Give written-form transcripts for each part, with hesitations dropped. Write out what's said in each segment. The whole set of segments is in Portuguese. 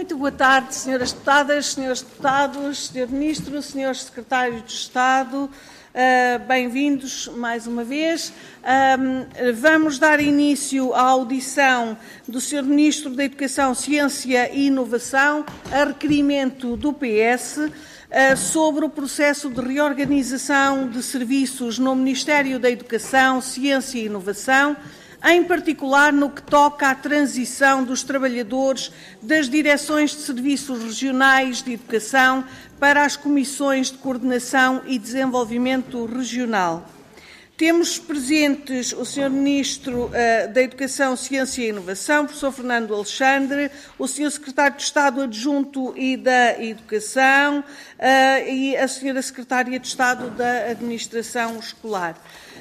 Muito boa tarde, senhoras deputadas, senhores deputados, senhor Ministro, senhores Secretários de Estado. Bem-vindos mais uma vez. Vamos dar início à audição do Sr. Ministro da Educação, Ciência e Inovação, a requerimento do PS, sobre o processo de reorganização de serviços no Ministério da Educação, Ciência e Inovação, em particular no que toca à transição dos trabalhadores das direções de serviços regionais de educação para as comissões de coordenação e desenvolvimento regional. Temos presentes o Sr. Ministro da Educação, Ciência e Inovação, professor Fernando Alexandre, o Sr. Secretário de Estado Adjunto e da Educação e a Sra. Secretária de Estado da Administração Escolar.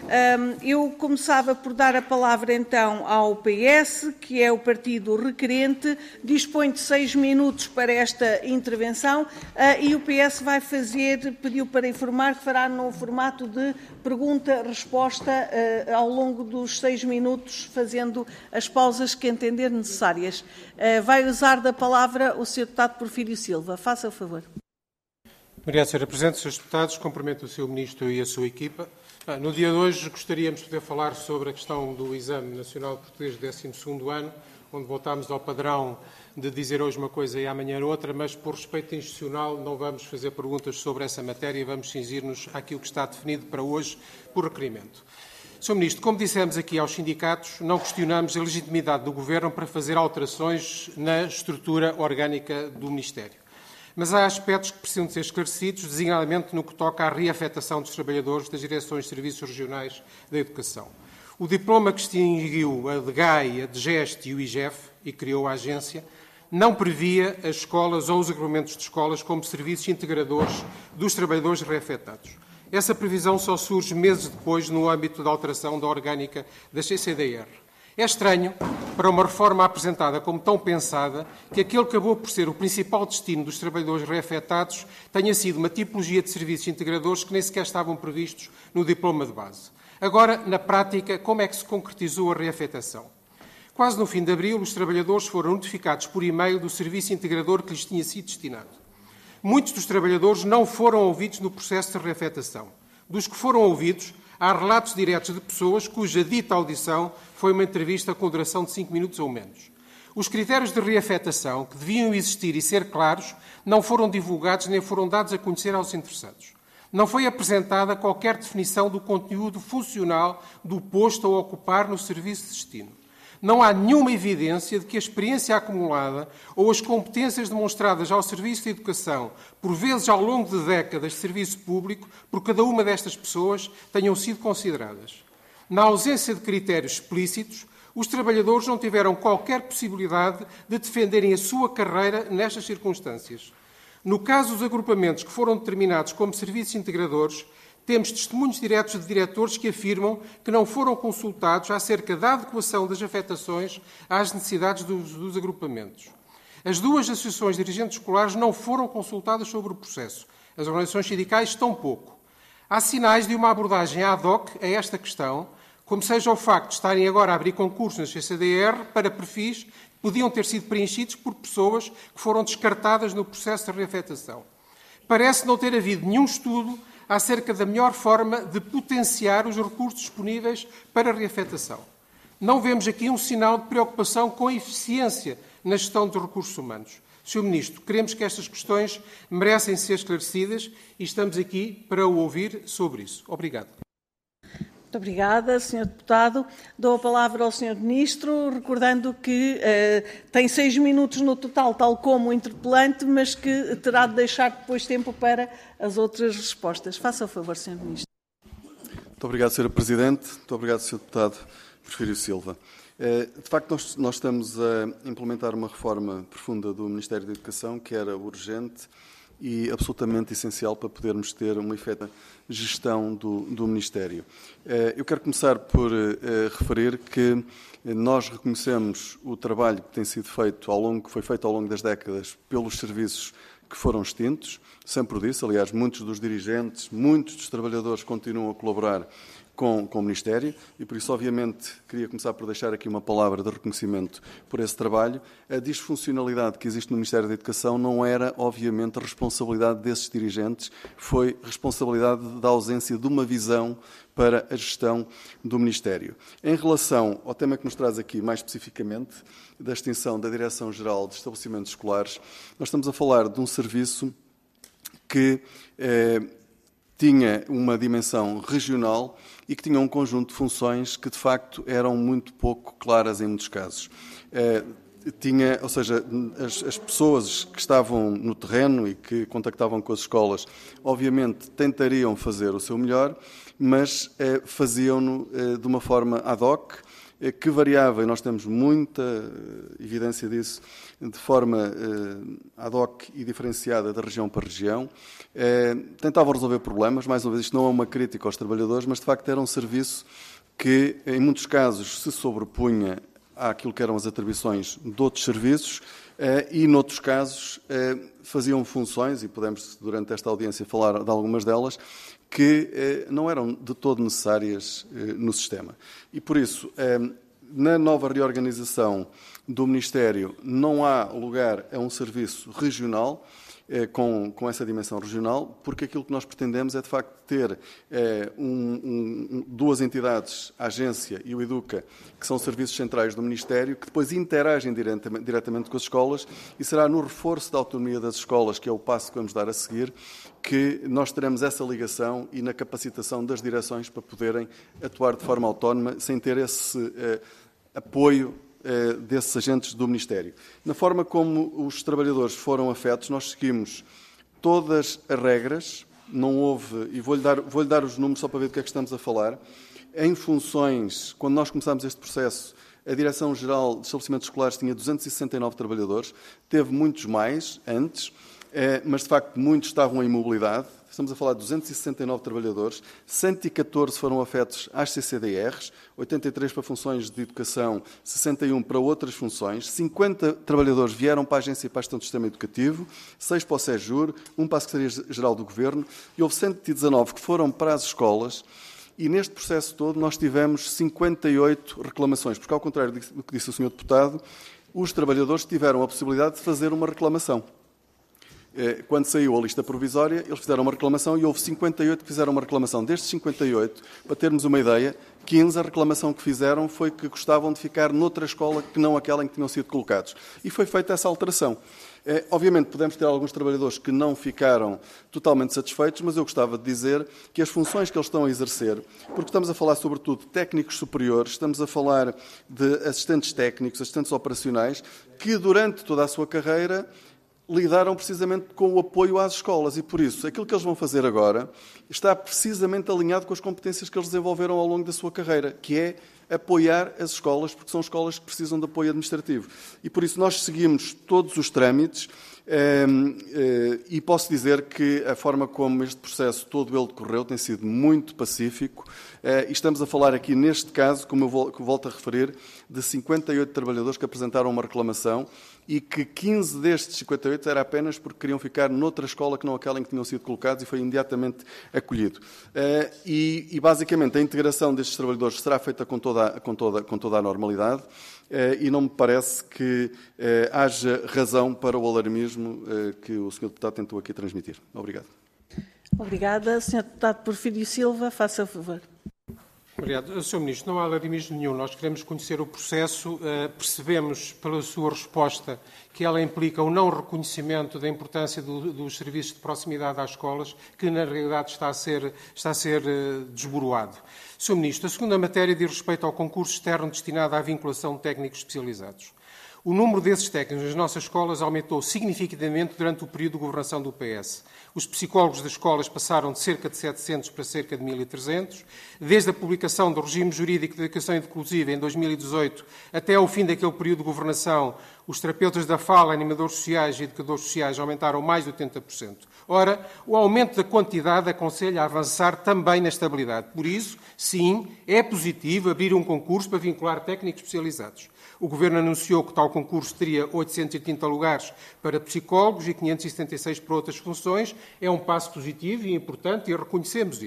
Eu começava por dar a palavra então ao PS, que é o partido requerente, dispõe de 6 minutos para esta intervenção e o PS pediu para informar que fará no formato de pergunta-resposta ao longo dos 6 minutos, fazendo as pausas que entender necessárias. Vai usar da palavra o Sr. Deputado Porfírio Silva. Faça o favor. Obrigado, Sra. Presidente. Srs. Deputados, cumprimento o Sr. Ministro e a sua equipa. No dia de hoje gostaríamos de poder falar sobre a questão do Exame Nacional de Português do 12º ano, onde voltámos ao padrão de dizer hoje uma coisa e amanhã outra, mas por respeito institucional não vamos fazer perguntas sobre essa matéria e vamos cingir-nos àquilo que está definido para hoje por requerimento. Sr. Ministro, como dissemos aqui aos sindicatos, não questionamos a legitimidade do Governo para fazer alterações na estrutura orgânica do Ministério. Mas há aspectos que precisam de ser esclarecidos, designadamente no que toca à reafetação dos trabalhadores das direções de serviços regionais da educação. O diploma que extinguiu a DGAI, a DGEST e o IGEF e criou a agência, não previa as escolas ou os agrupamentos de escolas como serviços integradores dos trabalhadores reafetados. Essa previsão só surge meses depois no âmbito da alteração da orgânica da CCDR. É estranho, para uma reforma apresentada como tão pensada, que aquele que acabou por ser o principal destino dos trabalhadores reafetados tenha sido uma tipologia de serviços integradores que nem sequer estavam previstos no diploma de base. Agora, na prática, como é que se concretizou a reafetação? Quase no fim de abril, os trabalhadores foram notificados por e-mail do serviço integrador que lhes tinha sido destinado. Muitos dos trabalhadores não foram ouvidos no processo de reafetação. Dos que foram ouvidos, há relatos diretos de pessoas cuja dita audição foi uma entrevista com duração de 5 minutos ou menos. Os critérios de reafetação, que deviam existir e ser claros, não foram divulgados nem foram dados a conhecer aos interessados. Não foi apresentada qualquer definição do conteúdo funcional do posto a ocupar no serviço de destino. Não há nenhuma evidência de que a experiência acumulada ou as competências demonstradas ao Serviço de Educação, por vezes ao longo de décadas de serviço público, por cada uma destas pessoas, tenham sido consideradas. Na ausência de critérios explícitos, os trabalhadores não tiveram qualquer possibilidade de defenderem a sua carreira nestas circunstâncias. No caso dos agrupamentos que foram determinados como serviços integradores, temos testemunhos diretos de diretores que afirmam que não foram consultados acerca da adequação das afetações às necessidades dos agrupamentos. As duas associações de dirigentes escolares não foram consultadas sobre o processo. As organizações sindicais tampouco. Há sinais de uma abordagem ad hoc a esta questão, como seja o facto de estarem agora a abrir concursos na CCDR para perfis que podiam ter sido preenchidos por pessoas que foram descartadas no processo de reafetação. Parece não ter havido nenhum estudo acerca da melhor forma de potenciar os recursos disponíveis para a reafetação. Não vemos aqui um sinal de preocupação com a eficiência na gestão dos recursos humanos. Sr. Ministro, queremos que estas questões merecem ser esclarecidas e estamos aqui para o ouvir sobre isso. Obrigado. Muito obrigada, Sr. Deputado. Dou a palavra ao Sr. Ministro, recordando que tem 6 minutos no total, tal como o interpelante, mas que terá de deixar depois tempo para as outras respostas. Faça o favor, Sr. Ministro. Muito obrigado, Sra. Presidente. Muito obrigado, Sr. Deputado Porfírio Silva. De facto, nós estamos a implementar uma reforma profunda do Ministério da Educação, que era urgente e absolutamente essencial para podermos ter uma efetiva gestão do Ministério. Eu quero começar por referir que nós reconhecemos o trabalho que tem sido feito que foi feito ao longo das décadas pelos serviços que foram extintos, sempre o disse, aliás, muitos dos dirigentes, muitos dos trabalhadores continuam a colaborar com o Ministério e, por isso, obviamente, queria começar por deixar aqui uma palavra de reconhecimento por esse trabalho. A disfuncionalidade que existe no Ministério da Educação não era, obviamente, a responsabilidade desses dirigentes, foi responsabilidade da ausência de uma visão para a gestão do Ministério. Em relação ao tema que nos traz aqui, mais especificamente, da extinção da Direção-Geral de Estabelecimentos Escolares, nós estamos a falar de um serviço que tinha uma dimensão regional e que tinha um conjunto de funções que, de facto, eram muito pouco claras em muitos casos. Ou seja, as pessoas que estavam no terreno e que contactavam com as escolas, obviamente, tentariam fazer o seu melhor, mas faziam-no de uma forma ad hoc, que variava, e nós temos muita evidência disso, de forma ad hoc e diferenciada de região para região. Tentavam resolver problemas, mais uma vez, isto não é uma crítica aos trabalhadores, mas de facto era um serviço que, em muitos casos, se sobrepunha àquilo que eram as atribuições de outros serviços e, noutros casos, faziam funções, e podemos, durante esta audiência, falar de algumas delas, que não eram de todo necessárias no sistema. E, por isso, na nova reorganização do Ministério, não há lugar a um serviço regional, com essa dimensão regional, porque aquilo que nós pretendemos é, de facto, ter duas entidades, a Agência e o Educa, que são serviços centrais do Ministério, que depois interagem diretamente com as escolas, e será no reforço da autonomia das escolas, que é o passo que vamos dar a seguir, que nós teremos essa ligação e na capacitação das direções para poderem atuar de forma autónoma, sem ter esse apoio desses agentes do Ministério. Na forma como os trabalhadores foram afetos, nós seguimos todas as regras, não houve, e vou-lhe dar os números só para ver do que é que estamos a falar. Em funções, quando nós começámos este processo, a Direção-Geral de Estabelecimentos Escolares tinha 269 trabalhadores, teve muitos mais antes, mas de facto muitos estavam em mobilidade. Estamos a falar de 269 trabalhadores, 114 foram afetos às CCDRs, 83 para funções de educação, 61 para outras funções, 50 trabalhadores vieram para a Agência e para a Gestão do Sistema Educativo, 6 para o SEJUR, 1 para a Secretaria-Geral do Governo e houve 119 que foram para as escolas. E neste processo todo nós tivemos 58 reclamações, porque, ao contrário do que disse o Sr. Deputado, os trabalhadores tiveram a possibilidade de fazer uma reclamação. Quando saiu a lista provisória, eles fizeram uma reclamação e houve 58 que fizeram uma reclamação. Destes 58, para termos uma ideia, 15 a reclamação que fizeram foi que gostavam de ficar noutra escola que não aquela em que tinham sido colocados. E foi feita essa alteração. Obviamente, podemos ter alguns trabalhadores que não ficaram totalmente satisfeitos, mas eu gostava de dizer que as funções que eles estão a exercer, porque estamos a falar sobretudo de técnicos superiores, estamos a falar de assistentes técnicos, assistentes operacionais, que durante toda a sua carreira lidaram precisamente com o apoio às escolas e, por isso, aquilo que eles vão fazer agora está precisamente alinhado com as competências que eles desenvolveram ao longo da sua carreira, que é apoiar as escolas, porque são escolas que precisam de apoio administrativo. E, por isso, nós seguimos todos os trâmites e posso dizer que a forma como este processo todo ele decorreu tem sido muito pacífico e estamos a falar aqui, neste caso, como eu volto a referir, de 58 trabalhadores que apresentaram uma reclamação e que 15 destes 58 era apenas porque queriam ficar noutra escola que não aquela em que tinham sido colocados e foi imediatamente acolhido. E basicamente, a integração destes trabalhadores será feita com toda a normalidade e não me parece que haja razão para o alarmismo que o Sr. Deputado tentou aqui transmitir. Obrigado. Obrigada. Sr. Deputado Porfírio Silva, faça o favor. Obrigado. Sr. Ministro, não há alarmismo nenhum. Nós queremos conhecer o processo. Percebemos, pela sua resposta, que ela implica o não reconhecimento da importância dos serviços de proximidade às escolas, que, na realidade, está a ser desboroado. Sr. Ministro, a segunda matéria diz respeito ao concurso externo destinado à vinculação de técnicos especializados. O número desses técnicos nas nossas escolas aumentou significativamente durante o período de governação do PS. Os psicólogos das escolas passaram de cerca de 700 para cerca de 1.300. Desde a publicação do Regime Jurídico de Educação Inclusiva em 2018 até ao fim daquele período de governação, os terapeutas da fala, animadores sociais e educadores sociais aumentaram mais de 80%. Ora, o aumento da quantidade aconselha a avançar também na estabilidade. Por isso, sim, é positivo abrir um concurso para vincular técnicos especializados. O Governo anunciou que tal concurso teria 880 lugares para psicólogos e 576 para outras funções. É um passo positivo e importante e reconhecemos isso.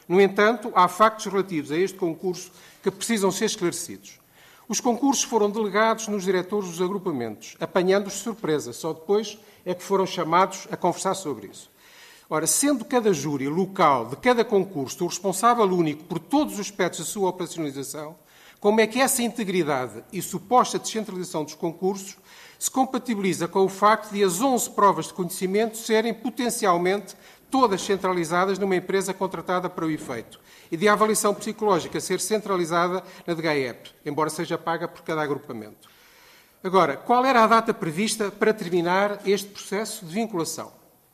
No entanto, há factos relativos a este concurso que precisam ser esclarecidos. Os concursos foram delegados nos diretores dos agrupamentos, apanhando-os de surpresa. Só depois é que foram chamados a conversar sobre isso. Ora, sendo cada júri local de cada concurso o responsável único por todos os aspectos da sua operacionalização, como é que essa integridade e suposta descentralização dos concursos se compatibiliza com o facto de as 11 provas de conhecimento serem potencialmente todas centralizadas numa empresa contratada para o efeito e de a avaliação psicológica ser centralizada na DGAEP, embora seja paga por cada agrupamento. Agora, qual era a data prevista para terminar este processo de vinculação?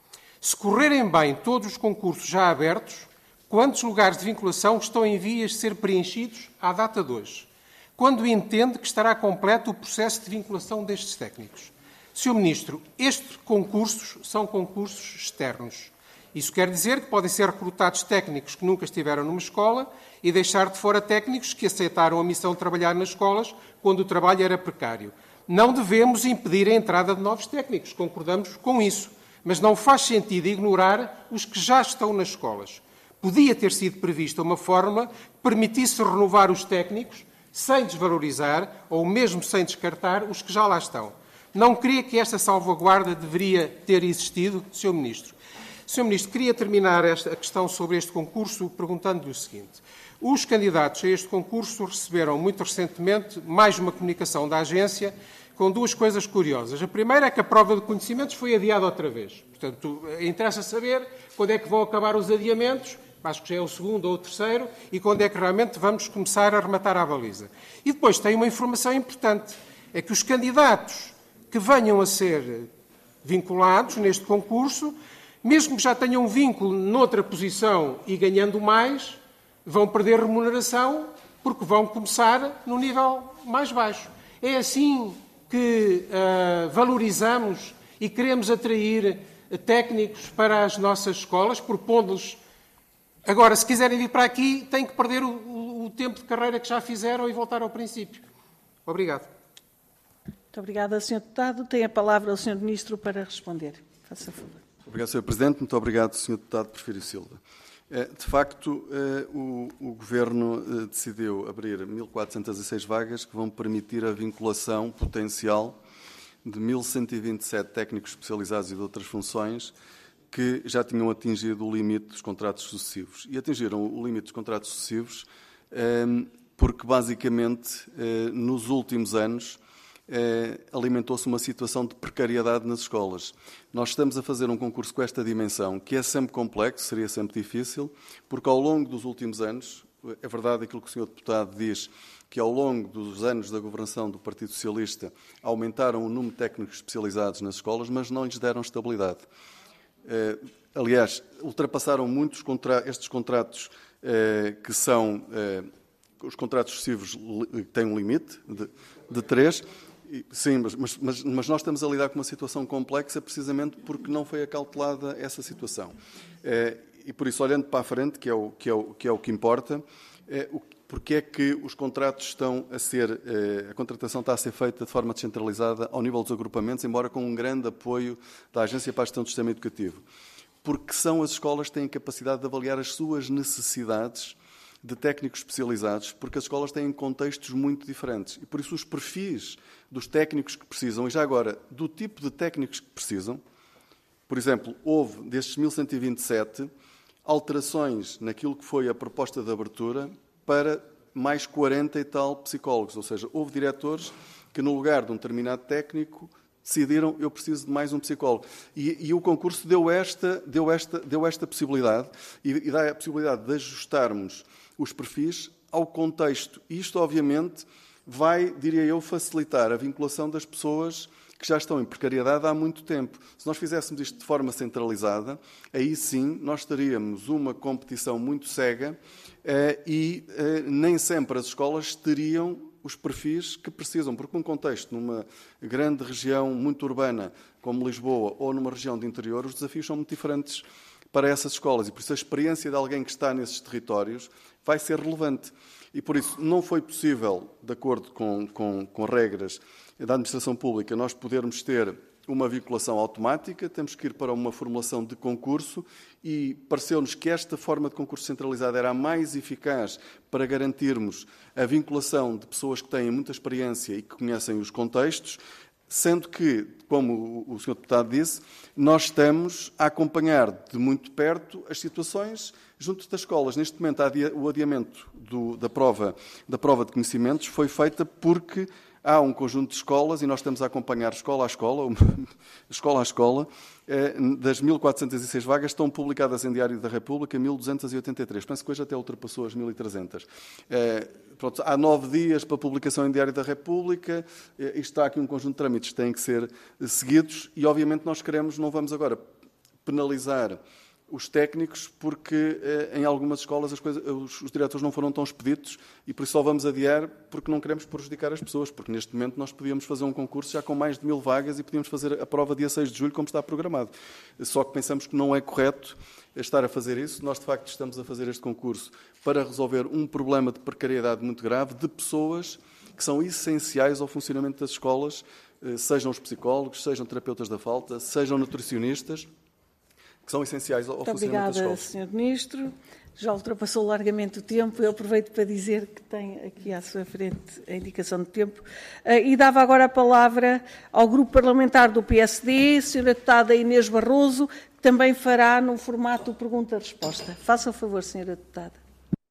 Se correrem bem todos os concursos já abertos, quantos lugares de vinculação estão em vias de ser preenchidos à data de hoje? Quando entende que estará completo o processo de vinculação destes técnicos? Sr. Ministro, estes concursos são concursos externos. Isso quer dizer que podem ser recrutados técnicos que nunca estiveram numa escola e deixar de fora técnicos que aceitaram a missão de trabalhar nas escolas quando o trabalho era precário. Não devemos impedir a entrada de novos técnicos, concordamos com isso, mas não faz sentido ignorar os que já estão nas escolas. Podia ter sido prevista uma fórmula que permitisse renovar os técnicos sem desvalorizar ou mesmo sem descartar os que já lá estão. Não creia que esta salvaguarda deveria ter existido, Sr. Ministro. Sr. Ministro, queria terminar a questão sobre este concurso perguntando-lhe o seguinte. Os candidatos a este concurso receberam muito recentemente mais uma comunicação da agência com duas coisas curiosas. A primeira é que a prova de conhecimentos foi adiada outra vez. Portanto, interessa saber quando é que vão acabar os adiamentos, acho que já é o segundo ou o terceiro, e quando é que realmente vamos começar a rematar à baliza. E depois tem uma informação importante, é que os candidatos que venham a ser vinculados neste concurso, mesmo que já tenham um vínculo noutra posição e ganhando mais, vão perder remuneração porque vão começar no nível mais baixo. É assim que valorizamos e queremos atrair técnicos para as nossas escolas, propondo-lhes. Agora, se quiserem vir para aqui, têm que perder o tempo de carreira que já fizeram e voltar ao princípio. Obrigado. Muito obrigada, Sr. Deputado. Tem a palavra o Sr. Ministro para responder. Faça favor. Obrigado, Sr. Presidente. Muito obrigado, Sr. Deputado Porfírio Silva. De facto, o Governo decidiu abrir 1.406 vagas que vão permitir a vinculação potencial de 1.127 técnicos especializados e de outras funções que já tinham atingido o limite dos contratos sucessivos. E atingiram o limite dos contratos sucessivos porque, basicamente, nos últimos anos, alimentou-se uma situação de precariedade nas escolas. Nós estamos a fazer um concurso com esta dimensão, que é sempre complexo, seria sempre difícil, porque ao longo dos últimos anos, é verdade aquilo que o Sr. Deputado diz, que ao longo dos anos da governação do Partido Socialista aumentaram o número de técnicos especializados nas escolas, mas não lhes deram estabilidade. Aliás, ultrapassaram muito estes contratos que são... Os contratos sucessivos têm um limite de 3. Sim, mas nós estamos a lidar com uma situação complexa precisamente porque não foi acautelada essa situação. E por isso, olhando para a frente, que é o que importa, porque é que os contratos estão a ser... A contratação está a ser feita de forma descentralizada ao nível dos agrupamentos, embora com um grande apoio da Agência para a Gestão do Sistema Educativo. Porque são as escolas que têm capacidade de avaliar as suas necessidades de técnicos especializados, porque as escolas têm contextos muito diferentes. E, por isso, os perfis dos técnicos que precisam, e já agora, do tipo de técnicos que precisam, por exemplo, houve, destes 1.127, alterações naquilo que foi a proposta de abertura para mais 40 e tal psicólogos. Ou seja, houve diretores que, no lugar de um determinado técnico, decidiram, eu preciso de mais um psicólogo. E o concurso deu esta possibilidade, e dá a possibilidade de ajustarmos os perfis ao contexto. E isto, obviamente, vai, diria eu, facilitar a vinculação das pessoas que já estão em precariedade há muito tempo. Se nós fizéssemos isto de forma centralizada, aí sim nós teríamos uma competição muito cega e nem sempre as escolas teriam os perfis que precisam, porque num contexto, numa grande região muito urbana como Lisboa ou numa região de interior, os desafios são muito diferentes para essas escolas e por isso a experiência de alguém que está nesses territórios vai ser relevante. E por isso não foi possível, de acordo com regras da administração pública, nós podermos ter uma vinculação automática, temos que ir para uma formulação de concurso e pareceu-nos que esta forma de concurso centralizado era a mais eficaz para garantirmos a vinculação de pessoas que têm muita experiência e que conhecem os contextos, sendo que, como o Sr. Deputado disse, nós estamos a acompanhar de muito perto as situações junto das escolas. Neste momento, o adiamento da prova de conhecimentos foi feita porque há um conjunto de escolas, e nós estamos a acompanhar escola a escola, das 1.406 vagas estão publicadas em Diário da República 1.283. Penso que hoje até ultrapassou as 1.300. Pronto, há 9 dias para publicação em Diário da República, está aqui um conjunto de trâmites que têm que ser seguidos e, obviamente, nós não vamos agora penalizar os técnicos, porque em algumas escolas os diretores não foram tão expeditos e por isso só vamos adiar porque não queremos prejudicar as pessoas, porque neste momento nós podíamos fazer um concurso já com mais de 1.000 vagas e podíamos fazer a prova dia 6 de julho como está programado. Só que pensamos que não é correto estar a fazer isso. Nós, de facto, estamos a fazer este concurso para resolver um problema de precariedade muito grave de pessoas que são essenciais ao funcionamento das escolas, sejam os psicólogos, sejam terapeutas da falta, sejam nutricionistas, que são essenciais ao funcionamento das escolas. Muito obrigada, Sr. Ministro. Já ultrapassou largamente o tempo. Eu aproveito para dizer que tem aqui à sua frente a indicação de tempo. E dava agora a palavra ao Grupo Parlamentar do PSD, a Sra. Deputada Inês Barroso, que também fará no formato pergunta-resposta. Faça o favor, Sra. Deputada.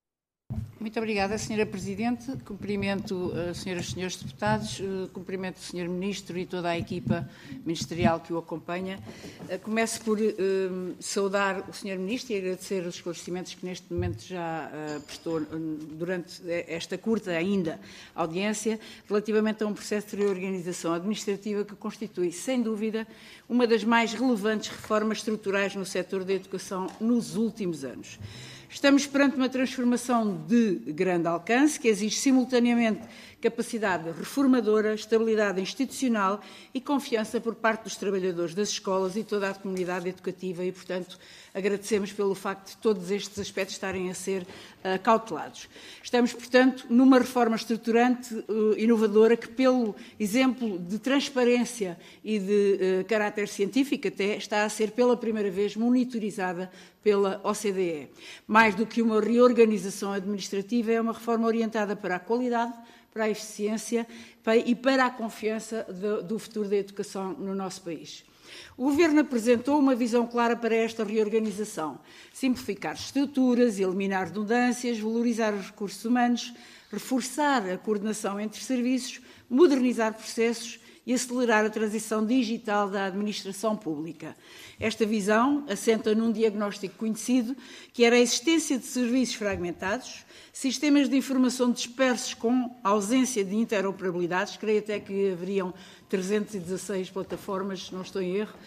Muito obrigada, Sra. Presidente. Cumprimento as Sras. e Srs. Deputados, cumprimento o Sr. Ministro e toda a equipa ministerial que o acompanha. Começo por saudar o Sr. Ministro e agradecer os esclarecimentos que neste momento já prestou durante esta curta ainda audiência, relativamente a um processo de reorganização administrativa que constitui, sem dúvida, uma das mais relevantes reformas estruturais no setor da educação nos últimos anos. Estamos perante uma transformação de grande alcance que exige simultaneamente capacidade reformadora, estabilidade institucional e confiança por parte dos trabalhadores das escolas e toda a comunidade educativa e, portanto, agradecemos pelo facto de todos estes aspectos estarem a ser cautelados. Estamos, portanto, numa reforma estruturante, inovadora, que pelo exemplo de transparência e de caráter científico até está a ser pela primeira vez monitorizada pela OCDE. Mais do que uma reorganização administrativa, é uma reforma orientada para a qualidade, para a eficiência e para a confiança do futuro da educação no nosso país. O Governo apresentou uma visão clara para esta reorganização: simplificar estruturas, eliminar redundâncias, valorizar os recursos humanos, reforçar a coordenação entre serviços, modernizar processos e acelerar a transição digital da administração pública. Esta visão assenta num diagnóstico conhecido, que era a existência de serviços fragmentados, sistemas de informação dispersos com ausência de interoperabilidades, creio até que haveriam 316 plataformas, se não estou em erro,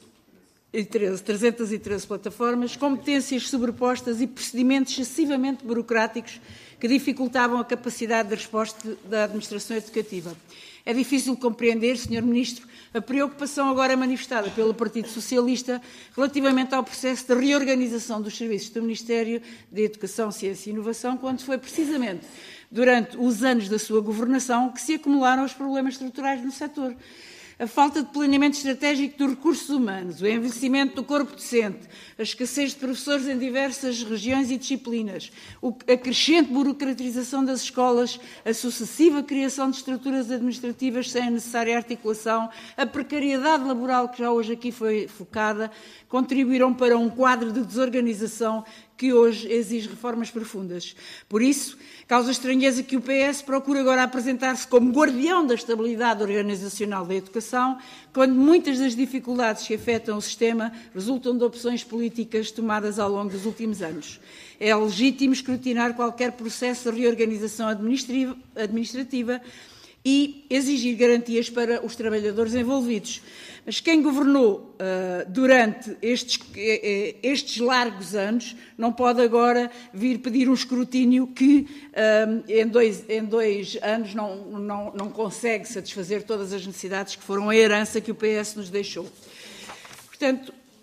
313 plataformas, competências sobrepostas e procedimentos excessivamente burocráticos que dificultavam a capacidade de resposta da administração educativa. É difícil compreender, Sr. Ministro, a preocupação agora manifestada pelo Partido Socialista relativamente ao processo de reorganização dos serviços do Ministério da Educação, Ciência e Inovação, quando foi precisamente durante os anos da sua governação que se acumularam os problemas estruturais no setor. A falta de planeamento estratégico dos recursos humanos, o envelhecimento do corpo docente, a escassez de professores em diversas regiões e disciplinas, a crescente burocratização das escolas, a sucessiva criação de estruturas administrativas sem a necessária articulação, a precariedade laboral que já hoje aqui foi focada, contribuíram para um quadro de desorganização que hoje exige reformas profundas. Por isso, causa estranheza que o PS procure agora apresentar-se como guardião da estabilidade organizacional da educação, quando muitas das dificuldades que afetam o sistema resultam de opções políticas tomadas ao longo dos últimos anos. É legítimo escrutinar qualquer processo de reorganização administrativa e exigir garantias para os trabalhadores envolvidos. Mas quem governou durante estes largos anos não pode agora vir pedir um escrutínio que em dois anos não consegue satisfazer todas as necessidades que foram a herança que o PS nos deixou. Portanto,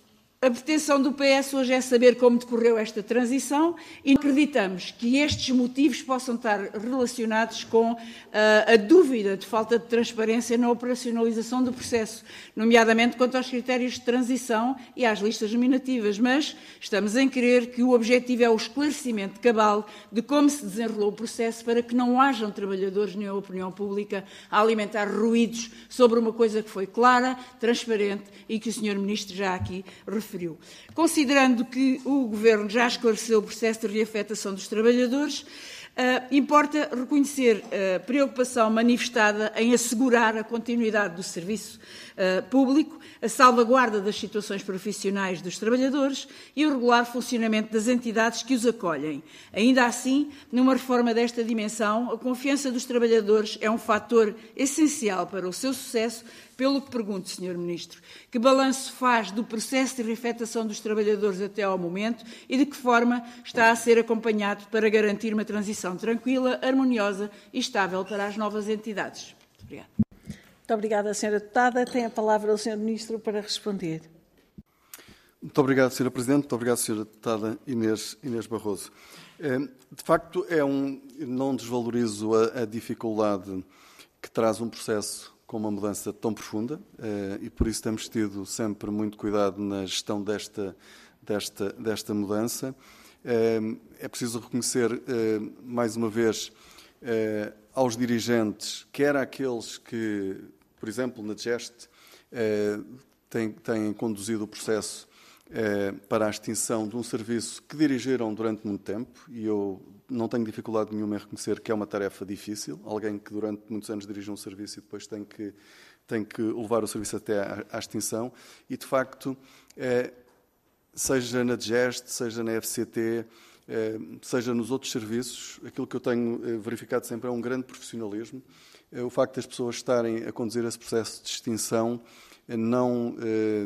A pretensão do PS hoje é saber como decorreu esta transição e acreditamos que estes motivos possam estar relacionados com a dúvida de falta de transparência na operacionalização do processo, nomeadamente quanto aos critérios de transição e às listas nominativas, mas estamos em crer que o objetivo é o esclarecimento cabal de como se desenrolou o processo para que não hajam trabalhadores nem a opinião pública a alimentar ruídos sobre uma coisa que foi clara, transparente e que o Sr. Ministro já aqui referiu. Considerando que o Governo já esclareceu o processo de reafetação dos trabalhadores, importa reconhecer a preocupação manifestada em assegurar a continuidade do serviço público, a salvaguarda das situações profissionais dos trabalhadores e o regular funcionamento das entidades que os acolhem. Ainda assim, numa reforma desta dimensão, a confiança dos trabalhadores é um fator essencial para o seu sucesso, pelo que pergunto, Sr. Ministro, que balanço faz do processo de reafetação dos trabalhadores até ao momento e de que forma está a ser acompanhado para garantir uma transição tranquila, harmoniosa e estável para as novas entidades? Muito obrigada. Muito obrigada, Sra. Deputada. Tem a palavra o Sr. Ministro para responder. Muito obrigado, Sra. Presidente. Muito obrigado, Sra. Deputada Inês Barroso. De facto, não desvalorizo a dificuldade que traz um processo com uma mudança tão profunda e por isso temos tido sempre muito cuidado na gestão desta mudança. É preciso reconhecer, mais uma vez, aos dirigentes, quer àqueles que, por exemplo, na DGEST, têm conduzido o processo para a extinção de um serviço que dirigiram durante muito tempo, e eu não tenho dificuldade nenhuma em reconhecer que é uma tarefa difícil. Alguém que durante muitos anos dirige um serviço e depois tem que levar o serviço até à extinção. E, de facto, seja na DGEST, seja na FCT, seja nos outros serviços, aquilo que eu tenho verificado sempre é um grande profissionalismo. O facto das pessoas estarem a conduzir esse processo de extinção não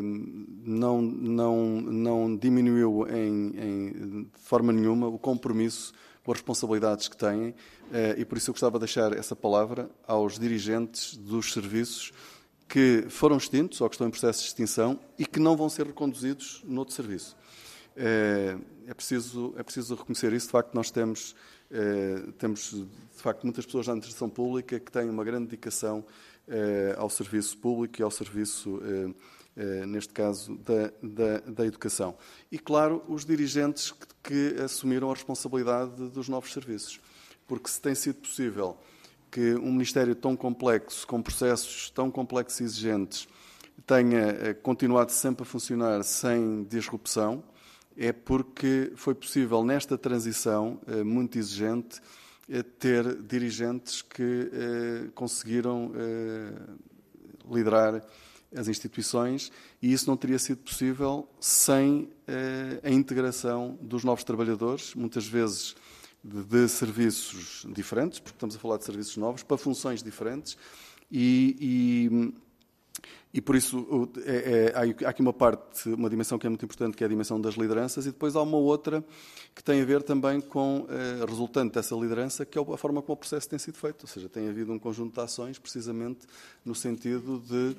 diminuiu de forma nenhuma o compromisso com as responsabilidades que têm, e por isso eu gostava de deixar essa palavra aos dirigentes dos serviços que foram extintos ou que estão em processo de extinção e que não vão ser reconduzidos noutro serviço. É preciso reconhecer isso. De facto, nós temos de facto muitas pessoas na administração pública que têm uma grande dedicação ao serviço público e ao serviço, neste caso, da educação. E, claro, os dirigentes que assumiram a responsabilidade dos novos serviços. Porque se tem sido possível que um Ministério tão complexo, com processos tão complexos e exigentes, tenha continuado sempre a funcionar sem disrupção, é porque foi possível, nesta transição muito exigente, ter dirigentes que conseguiram liderar as instituições, e isso não teria sido possível sem a integração dos novos trabalhadores, muitas vezes de serviços diferentes, porque estamos a falar de serviços novos, para funções diferentes, e por isso há aqui uma dimensão que é muito importante, que é a dimensão das lideranças, e depois há uma outra que tem a ver também com a resultante dessa liderança, que é a forma como o processo tem sido feito. Ou seja, tem havido um conjunto de ações, precisamente no sentido de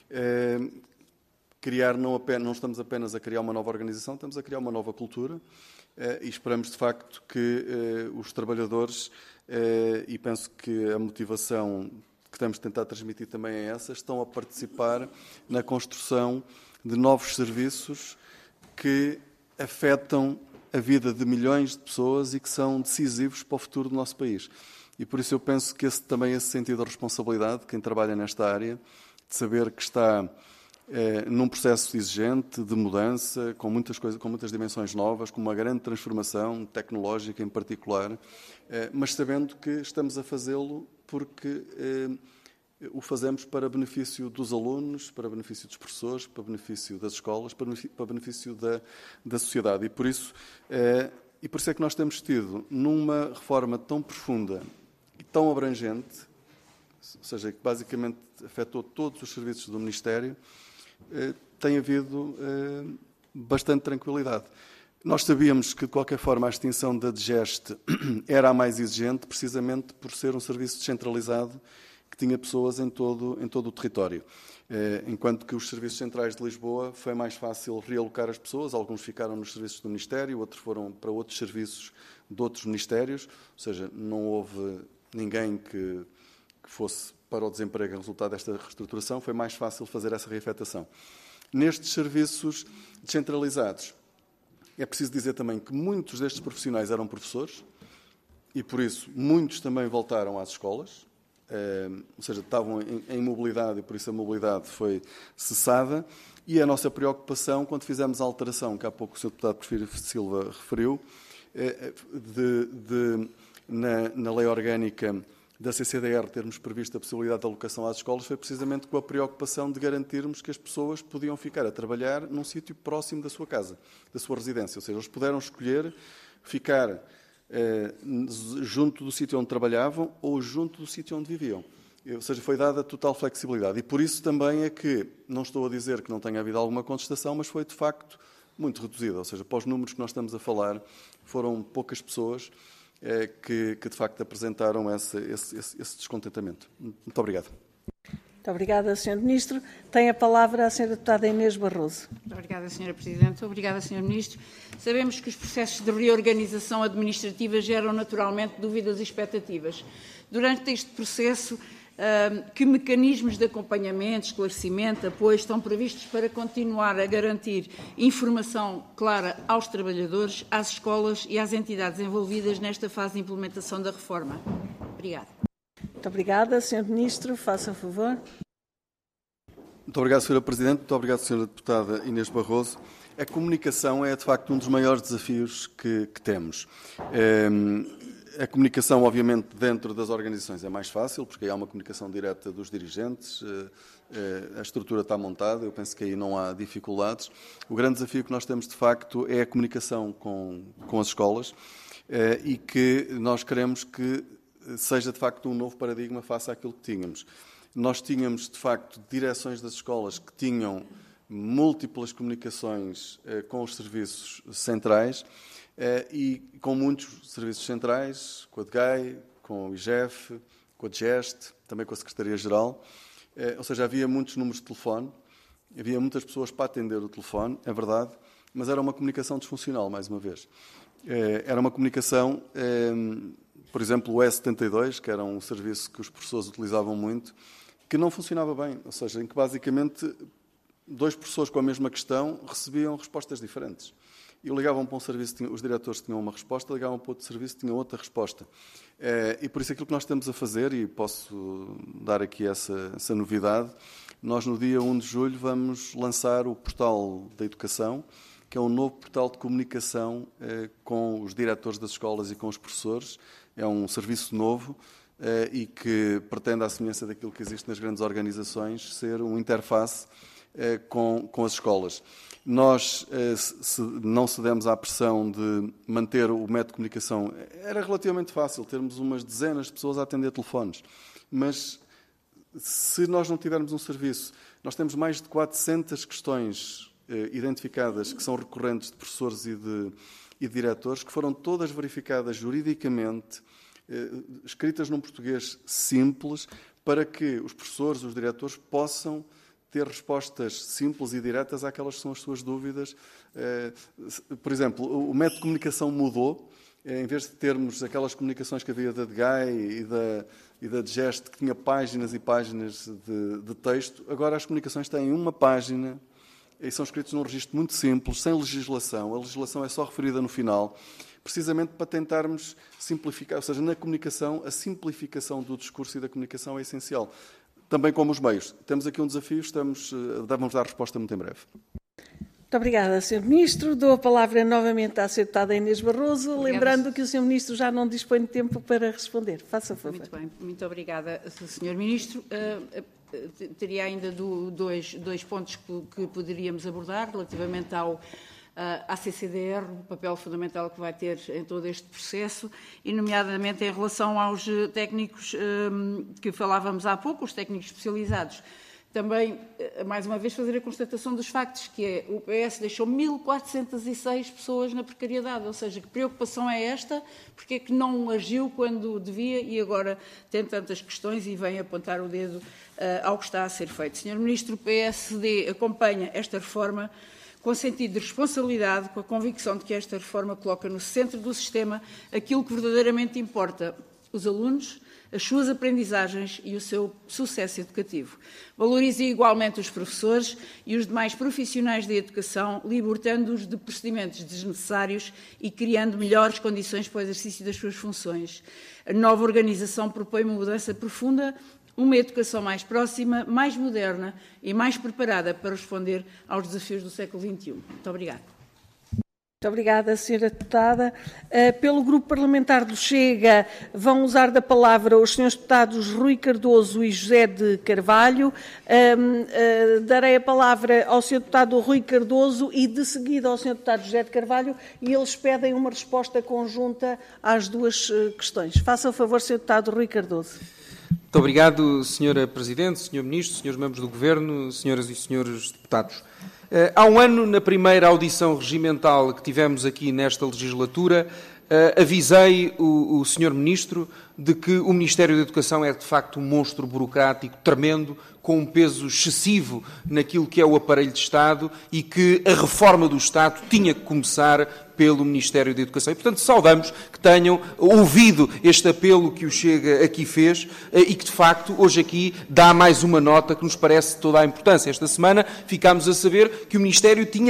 criar, não estamos apenas a criar uma nova organização, estamos a criar uma nova cultura, e esperamos, de facto, que os trabalhadores, e penso que a motivação que temos de tentar transmitir também é essa, estão a participar na construção de novos serviços que afetam a vida de milhões de pessoas e que são decisivos para o futuro do nosso país. E por isso eu penso que também esse sentido de responsabilidade de quem trabalha nesta área, de saber que está num processo exigente de mudança, com muitas coisas, com muitas dimensões novas, com uma grande transformação tecnológica em particular, mas sabendo que estamos a fazê-lo porque o fazemos para benefício dos alunos, para benefício dos professores, para benefício das escolas, para benefício da sociedade. E por isso é que nós temos tido, numa reforma tão profunda e tão abrangente, ou seja, que basicamente afetou todos os serviços do Ministério, tem havido bastante tranquilidade. Nós sabíamos que, de qualquer forma, a extinção da DGEST era a mais exigente, precisamente por ser um serviço descentralizado que tinha pessoas em todo o território. Enquanto que os serviços centrais de Lisboa foi mais fácil realocar as pessoas, alguns ficaram nos serviços do Ministério, outros foram para outros serviços de outros ministérios, ou seja, não houve ninguém que fosse para o desemprego em resultado desta reestruturação, foi mais fácil fazer essa reafetação. Nestes serviços descentralizados, é preciso dizer também que muitos destes profissionais eram professores e, por isso, muitos também voltaram às escolas, ou seja, estavam em mobilidade e, por isso, a mobilidade foi cessada. E a nossa preocupação, quando fizemos a alteração, que há pouco o Sr. Deputado Porfírio Silva referiu, na lei orgânica da CCDR termos previsto a possibilidade de alocação às escolas, foi precisamente com a preocupação de garantirmos que as pessoas podiam ficar a trabalhar num sítio próximo da sua casa, da sua residência. Ou seja, eles puderam escolher ficar junto do sítio onde trabalhavam ou junto do sítio onde viviam. Ou seja, foi dada total flexibilidade. E por isso também é que, não estou a dizer que não tenha havido alguma contestação, mas foi de facto muito reduzida. Ou seja, para os números que nós estamos a falar, foram poucas pessoas que de facto apresentaram esse descontentamento. Muito obrigado. Muito obrigada, Sr. Ministro. Tem a palavra a Sra. Deputada Inês Barroso. Muito obrigada, Sra. Presidente. Obrigada, Sr. Ministro. Sabemos que os processos de reorganização administrativa geram naturalmente dúvidas e expectativas. Durante este processo, que mecanismos de acompanhamento, esclarecimento, apoio estão previstos para continuar a garantir informação clara aos trabalhadores, às escolas e às entidades envolvidas nesta fase de implementação da reforma? Obrigada. Muito obrigada. Sr. Ministro, faça favor. Muito obrigado, Sra. Presidente. Muito obrigado, Sra. Deputada Inês Barroso. A comunicação é, de facto, um dos maiores desafios que temos. A comunicação, obviamente, dentro das organizações é mais fácil, porque aí há uma comunicação direta dos dirigentes, a estrutura está montada, eu penso que aí não há dificuldades. O grande desafio que nós temos, de facto, é a comunicação com as escolas e que nós queremos que seja, de facto, um novo paradigma face àquilo que tínhamos. Nós tínhamos, de facto, direções das escolas que tinham múltiplas comunicações com os serviços centrais, e com muitos serviços centrais, com a DGAI, com o IGEF, com a DGEST, também com a Secretaria-Geral. Ou seja, havia muitos números de telefone, havia muitas pessoas para atender o telefone, é verdade, mas era uma comunicação disfuncional, mais uma vez. Era uma comunicação, por exemplo, o E72, que era um serviço que os professores utilizavam muito, que não funcionava bem, ou seja, em que basicamente 2 professores com a mesma questão recebiam respostas diferentes. E ligavam para um serviço, os diretores tinham uma resposta, ligavam para outro serviço, tinham outra resposta. E por isso aquilo que nós estamos a fazer, e posso dar aqui essa novidade, nós no dia 1 de julho vamos lançar o Portal da Educação, que é um novo portal de comunicação com os diretores das escolas e com os professores. É um serviço novo e que pretende, à semelhança daquilo que existe nas grandes organizações, ser uma interface com as escolas. Nós não cedemos à pressão de manter o método de comunicação. Era relativamente fácil termos umas dezenas de pessoas a atender telefones, mas se nós não tivermos um serviço, nós temos mais de 400 questões identificadas que são recorrentes de professores e de diretores, que foram todas verificadas juridicamente, escritas num português simples, para que os professores, os diretores, possam ter respostas simples e diretas àquelas que são as suas dúvidas. Por exemplo, o método de comunicação mudou. Em vez de termos aquelas comunicações que havia da DGAI e da DGEST, que tinha páginas e páginas de texto, agora as comunicações têm uma página e são escritas num registro muito simples, sem legislação. A legislação é só referida no final, precisamente para tentarmos simplificar. Ou seja, na comunicação, a simplificação do discurso e da comunicação é essencial. Também como os meios. Temos aqui um desafio, vamos dar resposta muito em breve. Muito obrigada, Sr. Ministro. Dou a palavra novamente à Sra. Deputada Inês Barroso, obrigada, lembrando que o Sr. Ministro já não dispõe de tempo para responder. Faça favor. Muito bem, muito obrigada, Sr. Ministro. Teria ainda dois pontos que poderíamos abordar relativamente à CCDR, o papel fundamental que vai ter em todo este processo, e nomeadamente em relação aos técnicos que falávamos há pouco, os técnicos especializados. também, mais uma vez, fazer a constatação dos factos, que é o PS deixou 1.406 pessoas na precariedade, ou seja, que preocupação é esta? Porque é que não agiu quando devia e agora tem tantas questões e vem apontar o dedo ao que está a ser feito? Sr. Ministro, o PSD acompanha esta reforma com sentido de responsabilidade, com a convicção de que esta reforma coloca no centro do sistema aquilo que verdadeiramente importa, os alunos, as suas aprendizagens e o seu sucesso educativo. Valorize igualmente os professores e os demais profissionais da educação, libertando-os de procedimentos desnecessários e criando melhores condições para o exercício das suas funções. A nova organização propõe uma mudança profunda, uma educação mais próxima, mais moderna e mais preparada para responder aos desafios do século XXI. Muito obrigada. Muito obrigada, Sra. Deputada. Pelo Grupo Parlamentar do Chega, vão usar da palavra os Srs. Deputados Rui Cardoso e José de Carvalho. Darei a palavra ao Sr. Deputado Rui Cardoso e, de seguida, ao Sr. Deputado José de Carvalho, e eles pedem uma resposta conjunta às duas questões. Faça o favor, Sr. Deputado Rui Cardoso. Muito obrigado, Sra. Presidente, Sr. Ministro, Srs. Membros do Governo, Senhoras e Senhores Deputados. Há um ano, na primeira audição regimental que tivemos aqui nesta legislatura, avisei o Sr. Ministro de que o Ministério da Educação é, de facto, um monstro burocrático tremendo, com um peso excessivo naquilo que é o aparelho de Estado e que a reforma do Estado tinha que começar pelo Ministério da Educação. E, portanto, saudamos que tenham ouvido este apelo que o Chega aqui fez e que, de facto, hoje aqui dá mais uma nota que nos parece de toda a importância. Esta semana ficámos a saber que o Ministério tinha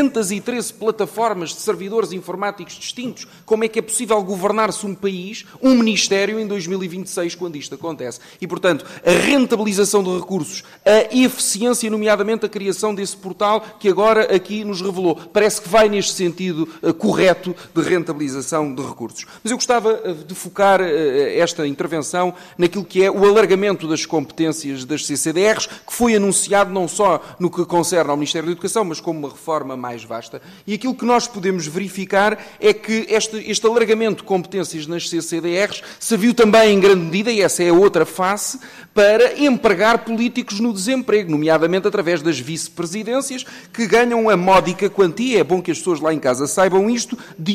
313 plataformas de servidores informáticos distintos. Como é que é possível governar-se um país, um Ministério, em 2026, quando isto acontece? E, portanto, a rentabilização de recursos, a eficiência, nomeadamente a criação desse portal que agora aqui nos revelou, parece que vai neste sentido correto de rentabilização de recursos. Mas eu gostava de focar esta intervenção naquilo que é o alargamento das competências das CCDRs, que foi anunciado não só no que concerne ao Ministério da Educação, mas como uma reforma mais vasta. E aquilo que nós podemos verificar é que este alargamento de competências nas CCDRs serviu também em grande medida, e essa é a outra face, para empregar políticos no desemprego, nomeadamente através das vice-presidências, que ganham a módica quantia, é bom que as pessoas lá em casa saibam isto, de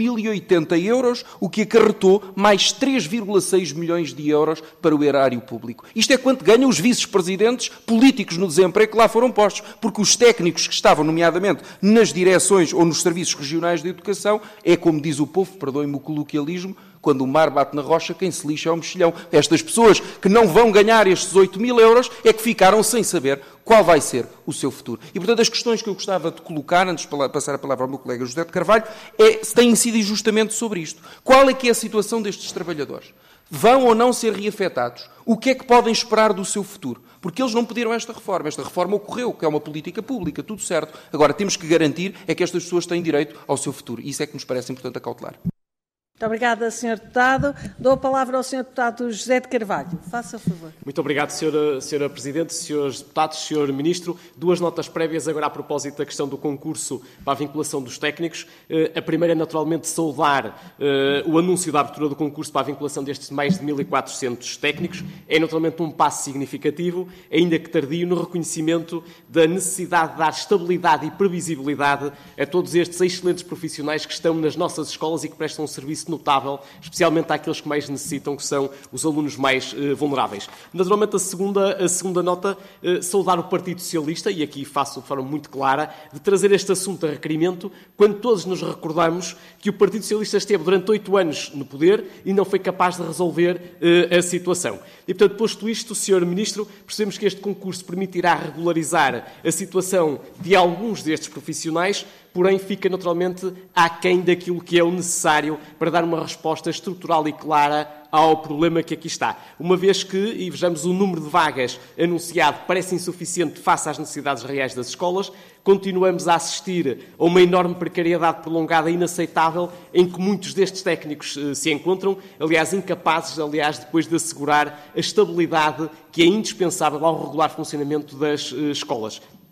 8.080 euros, o que acarretou mais 3,6 milhões de euros para o erário público. Isto é quanto ganham os vice-presidentes políticos no desemprego que lá foram postos, porque os técnicos que estavam, nomeadamente, nas direções ou nos serviços regionais de educação, é como diz o povo, perdoem-me o coloquialismo, quando o mar bate na rocha, quem se lixa é o mexilhão. Estas pessoas que não vão ganhar estes 8.000 euros é que ficaram sem saber qual vai ser o seu futuro. E, portanto, as questões que eu gostava de colocar, antes de passar a palavra ao meu colega José de Carvalho, têm sido justamente sobre isto. Qual é que é a situação destes trabalhadores? Vão ou não ser reafetados? O que é que podem esperar do seu futuro? Porque eles não pediram esta reforma. Esta reforma ocorreu, que é uma política pública, tudo certo. Agora, temos que garantir é que estas pessoas têm direito ao seu futuro. E isso é que nos parece importante acautelar. Muito obrigada, Sr. Deputado. Dou a palavra ao Sr. Deputado José de Carvalho. Faça o favor. Muito obrigado, Sra. Presidente, Srs. Deputados, Sr. Ministro. Duas notas prévias agora a propósito da questão do concurso para a vinculação dos técnicos. A primeira é, naturalmente, saudar o anúncio da abertura do concurso para a vinculação destes mais de 1.400 técnicos. É, naturalmente, um passo significativo, ainda que tardio, no reconhecimento da necessidade de dar estabilidade e previsibilidade a todos estes excelentes profissionais que estão nas nossas escolas e que prestam um serviço notável, especialmente àqueles que mais necessitam, que são os alunos mais vulneráveis. Naturalmente, a segunda nota, saudar o Partido Socialista, e aqui faço de forma muito clara, de trazer este assunto a requerimento, quando todos nos recordamos que o Partido Socialista esteve durante 8 anos no poder e não foi capaz de resolver a situação. E, portanto, posto isto, Sr. Ministro, percebemos que este concurso permitirá regularizar a situação de alguns destes profissionais, porém fica naturalmente aquém daquilo que é o necessário para dar uma resposta estrutural e clara ao problema que aqui está. Uma vez que, e vejamos, o número de vagas anunciado parece insuficiente face às necessidades reais das escolas, continuamos a assistir a uma enorme precariedade prolongada e inaceitável em que muitos destes técnicos se encontram, aliás, incapazes, depois de assegurar a estabilidade que é indispensável ao regular funcionamento das escolas.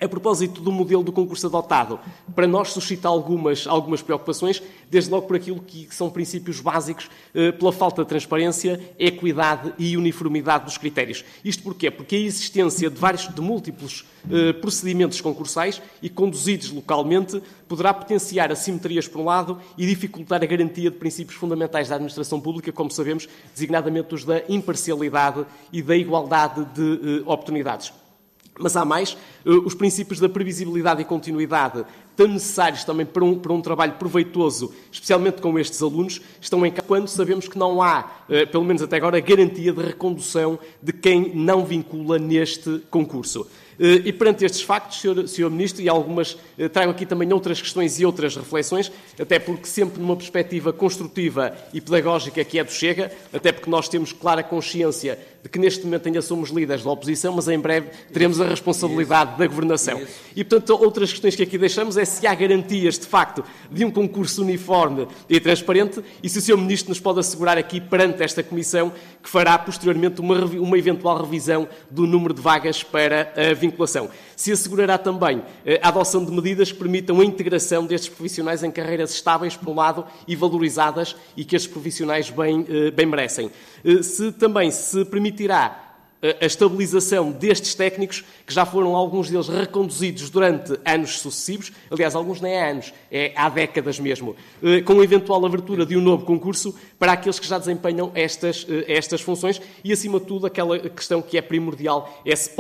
A propósito do modelo do concurso adotado, para nós suscita algumas preocupações, desde logo por aquilo que são princípios básicos, pela falta de transparência, equidade e uniformidade dos critérios. Isto porquê? Porque a existência de múltiplos procedimentos concursais e conduzidos localmente poderá potenciar assimetrias por um lado e dificultar a garantia de princípios fundamentais da administração pública, como sabemos, designadamente os da imparcialidade e da igualdade de oportunidades. Mas há mais, os princípios da previsibilidade e continuidade, tão necessários também para um trabalho proveitoso, especialmente com estes alunos, estão em causa quando sabemos que não há, pelo menos até agora, garantia de recondução de quem não vincula neste concurso. E perante estes factos, Sr. Ministro, e trago aqui também outras questões e outras reflexões, até porque sempre numa perspectiva construtiva e pedagógica que é do Chega, até porque nós temos clara consciência de que neste momento ainda somos líderes da oposição, mas em breve teremos a responsabilidade da governação. E, portanto, outras questões que aqui deixamos é se há garantias, de facto, de um concurso uniforme e transparente e se o Sr. Ministro nos pode assegurar aqui, perante esta Comissão, que fará posteriormente uma eventual revisão do número de vagas para a vinculação. Se assegurará também a adoção de medidas que permitam a integração destes profissionais em carreiras estáveis, por um lado, e valorizadas, e que estes profissionais bem merecem. Se também se permitirá a estabilização destes técnicos, que já foram alguns deles reconduzidos durante anos sucessivos, aliás, alguns nem há anos, é há décadas mesmo, com a eventual abertura de um novo concurso para aqueles que já desempenham estas funções e, acima de tudo, aquela questão que é primordial é se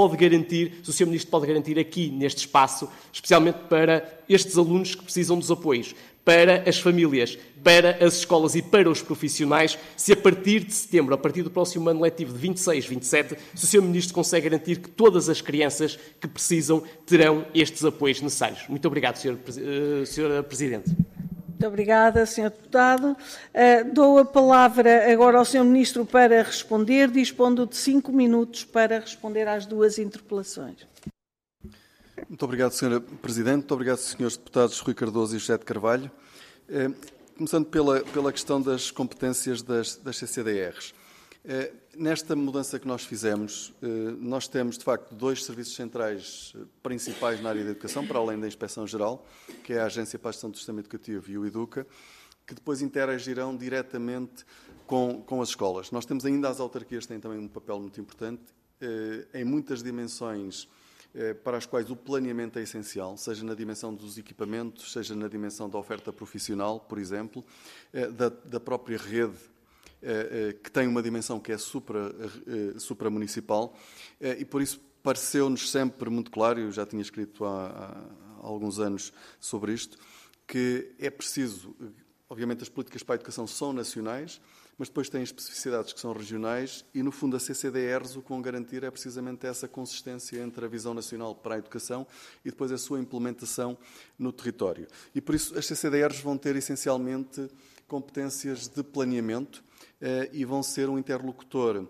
o Sr. Ministro pode garantir aqui, neste espaço, especialmente para estes alunos que precisam dos apoios, para as famílias, para as escolas e para os profissionais, se a partir de setembro, a partir do próximo ano letivo de 26, 27, se o Sr. Ministro consegue garantir que todas as crianças que precisam terão estes apoios necessários. Muito obrigado, Sra. Presidente. Muito obrigada, Sr. Deputado. Dou a palavra agora ao Sr. Ministro para responder, dispondo de 5 minutos para responder às duas interpelações. Muito obrigado, Sra. Presidente. Muito obrigado, Srs. Deputados Rui Cardoso e José de Carvalho. Começando pela questão das competências das CCDRs. Nesta mudança que nós fizemos, nós temos, de facto, 2 serviços centrais principais na área da educação, para além da Inspeção-Geral, que é a Agência para a Gestão do Sistema Educativo e o EDUCA, que depois interagirão diretamente com as escolas. Nós temos ainda as autarquias, que têm também um papel muito importante, em muitas dimensões para as quais o planeamento é essencial, seja na dimensão dos equipamentos, seja na dimensão da oferta profissional, por exemplo, da própria rede, que tem uma dimensão que é supramunicipal, e por isso pareceu-nos sempre muito claro, eu já tinha escrito há alguns anos sobre isto, que é preciso, obviamente as políticas para a educação são nacionais, mas depois têm especificidades que são regionais e, no fundo, a CCDRs o que vão garantir é precisamente essa consistência entre a visão nacional para a educação e depois a sua implementação no território. E, por isso, as CCDRs vão ter, essencialmente, competências de planeamento e vão ser um interlocutor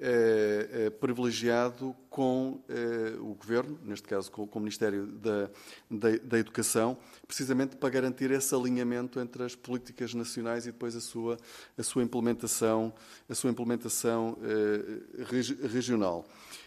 privilegiado com o Governo, neste caso com o Ministério da Educação, precisamente para garantir esse alinhamento entre as políticas nacionais e depois a sua implementação regional.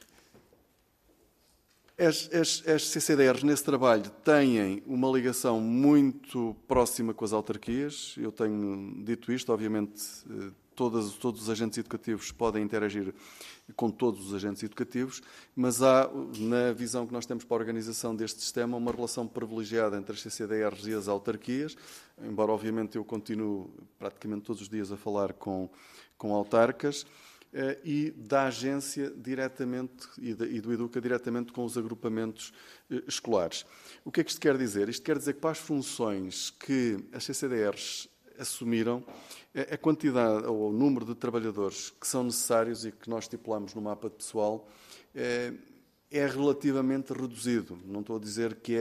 As CCDRs, nesse trabalho, têm uma ligação muito próxima com as autarquias. Eu tenho dito isto, obviamente, todos os agentes educativos podem interagir com todos os agentes educativos, mas há, na visão que nós temos para a organização deste sistema, uma relação privilegiada entre as CCDRs e as autarquias, embora, obviamente, eu continuo praticamente todos os dias a falar com autarcas, e da agência diretamente e do EDUCA diretamente com os agrupamentos escolares. O que é que isto quer dizer? Isto quer dizer que para as funções que as CCDRs assumiram, a quantidade ou o número de trabalhadores que são necessários e que nós estipulamos no mapa de pessoal é relativamente reduzido. Não estou a dizer que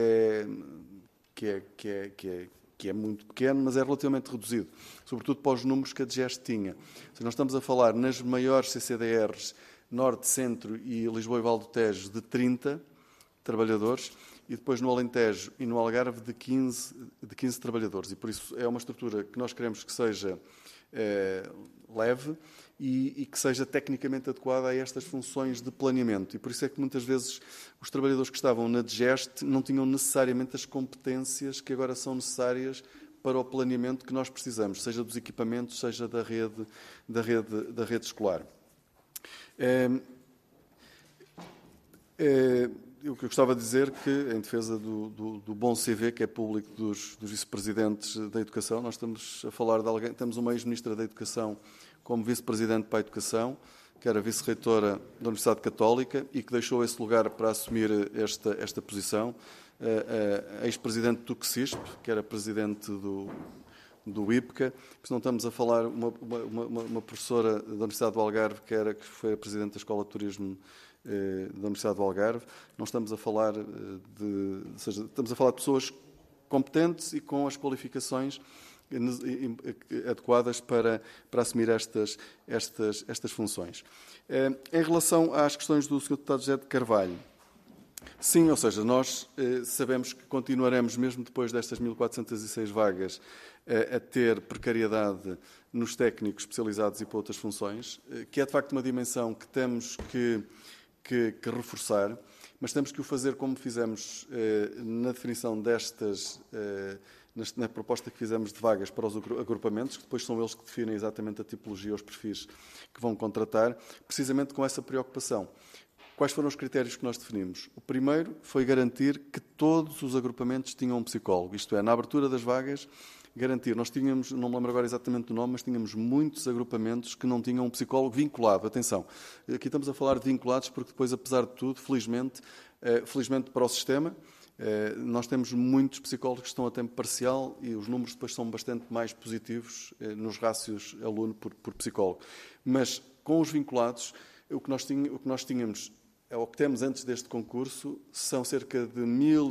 é muito pequeno, mas é relativamente reduzido, sobretudo para os números que a DGES tinha. Se nós estamos a falar nas maiores CCDRs, Norte, Centro e Lisboa e Val do Tejo, de 30 trabalhadores, e depois no Alentejo e no Algarve de 15 trabalhadores. E por isso é uma estrutura que nós queremos que seja leve e que seja tecnicamente adequada a estas funções de planeamento. E por isso é que muitas vezes os trabalhadores que estavam na DGEST não tinham necessariamente as competências que agora são necessárias para o planeamento que nós precisamos, seja dos equipamentos, seja da rede escolar. O que eu gostava de dizer que, em defesa do bom CV, que é público dos vice-presidentes da Educação, nós estamos a falar de alguém, temos uma ex-ministra da Educação como vice-presidente para a Educação, que era vice-reitora da Universidade Católica e que deixou esse lugar para assumir esta posição. A ex-presidente do CSISP, que era presidente do IPCA, não estamos a falar uma professora da Universidade do Algarve, que foi a presidente da Escola de Turismo da Universidade do Algarve. Não estamos a falar estamos a falar de pessoas competentes e com as qualificações adequadas para assumir estas funções. Em relação às questões do Sr. Deputado José de Carvalho, sim, ou seja, nós sabemos que continuaremos, mesmo depois destas 1.406 vagas, a ter precariedade nos técnicos especializados e para outras funções, que é de facto uma dimensão que temos que reforçar, mas temos que o fazer como fizemos na definição na proposta que fizemos de vagas para os agrupamentos, que depois são eles que definem exatamente a tipologia, os perfis que vão contratar, precisamente com essa preocupação. Quais foram os critérios que nós definimos? O primeiro foi garantir que todos os agrupamentos tinham um psicólogo, isto é, na abertura das vagas, garantir. Nós tínhamos, não me lembro agora exatamente do nome, mas tínhamos muitos agrupamentos que não tinham um psicólogo vinculado. Atenção, aqui estamos a falar de vinculados porque depois, apesar de tudo, felizmente para o sistema, nós temos muitos psicólogos que estão a tempo parcial e os números depois são bastante mais positivos nos rácios aluno por psicólogo. Mas com os vinculados, o que nós tínhamos, o que temos antes deste concurso, são cerca de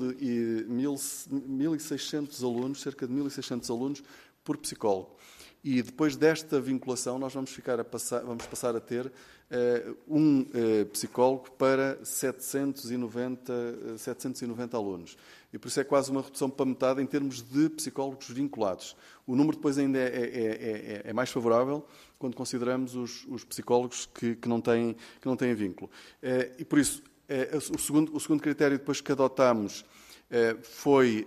1.600 alunos, cerca de 1.600 alunos por psicólogo. E depois desta vinculação, nós vamos passar a ter um psicólogo para 790 alunos. E por isso é quase uma redução para metade em termos de psicólogos vinculados. O número depois ainda é mais favorável quando consideramos os psicólogos que não têm vínculo. E por isso, o segundo critério depois que adotámos foi...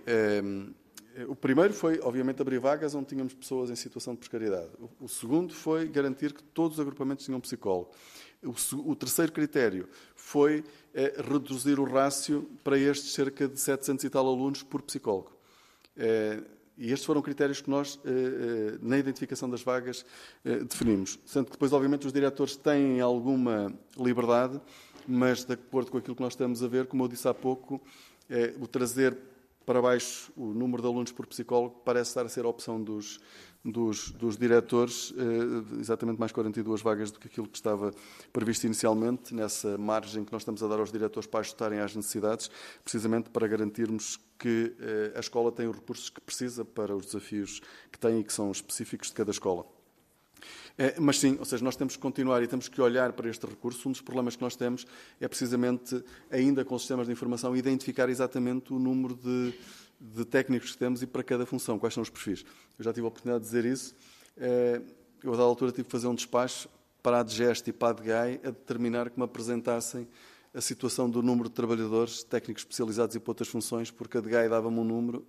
O primeiro foi, obviamente, abrir vagas onde tínhamos pessoas em situação de precariedade. O segundo foi garantir que todos os agrupamentos tinham psicólogo. O terceiro critério foi reduzir o rácio para estes cerca de 700 e tal alunos por psicólogo. E estes foram critérios que nós, na identificação das vagas, definimos. Sendo que depois, obviamente, os diretores têm alguma liberdade, mas de acordo com aquilo que nós estamos a ver, como eu disse há pouco, o trazer para baixo o número de alunos por psicólogo parece estar a ser a opção dos diretores, exatamente mais 42 vagas do que aquilo que estava previsto inicialmente, nessa margem que nós estamos a dar aos diretores para ajustarem às necessidades, precisamente para garantirmos que a escola tem os recursos que precisa para os desafios que tem e que são específicos de cada escola. Mas sim, ou seja, nós temos que continuar e temos que olhar para este recurso. Um dos problemas que nós temos é precisamente, ainda com os sistemas de informação, identificar exatamente o número de técnicos que temos e para cada função, quais são os perfis. Eu já tive a oportunidade de dizer isso. Eu, a dada altura, tive que fazer um despacho para a DGEST e para a DGAI a determinar que me apresentassem a situação do número de trabalhadores, técnicos especializados e para outras funções, porque a DGAI dava-me um número,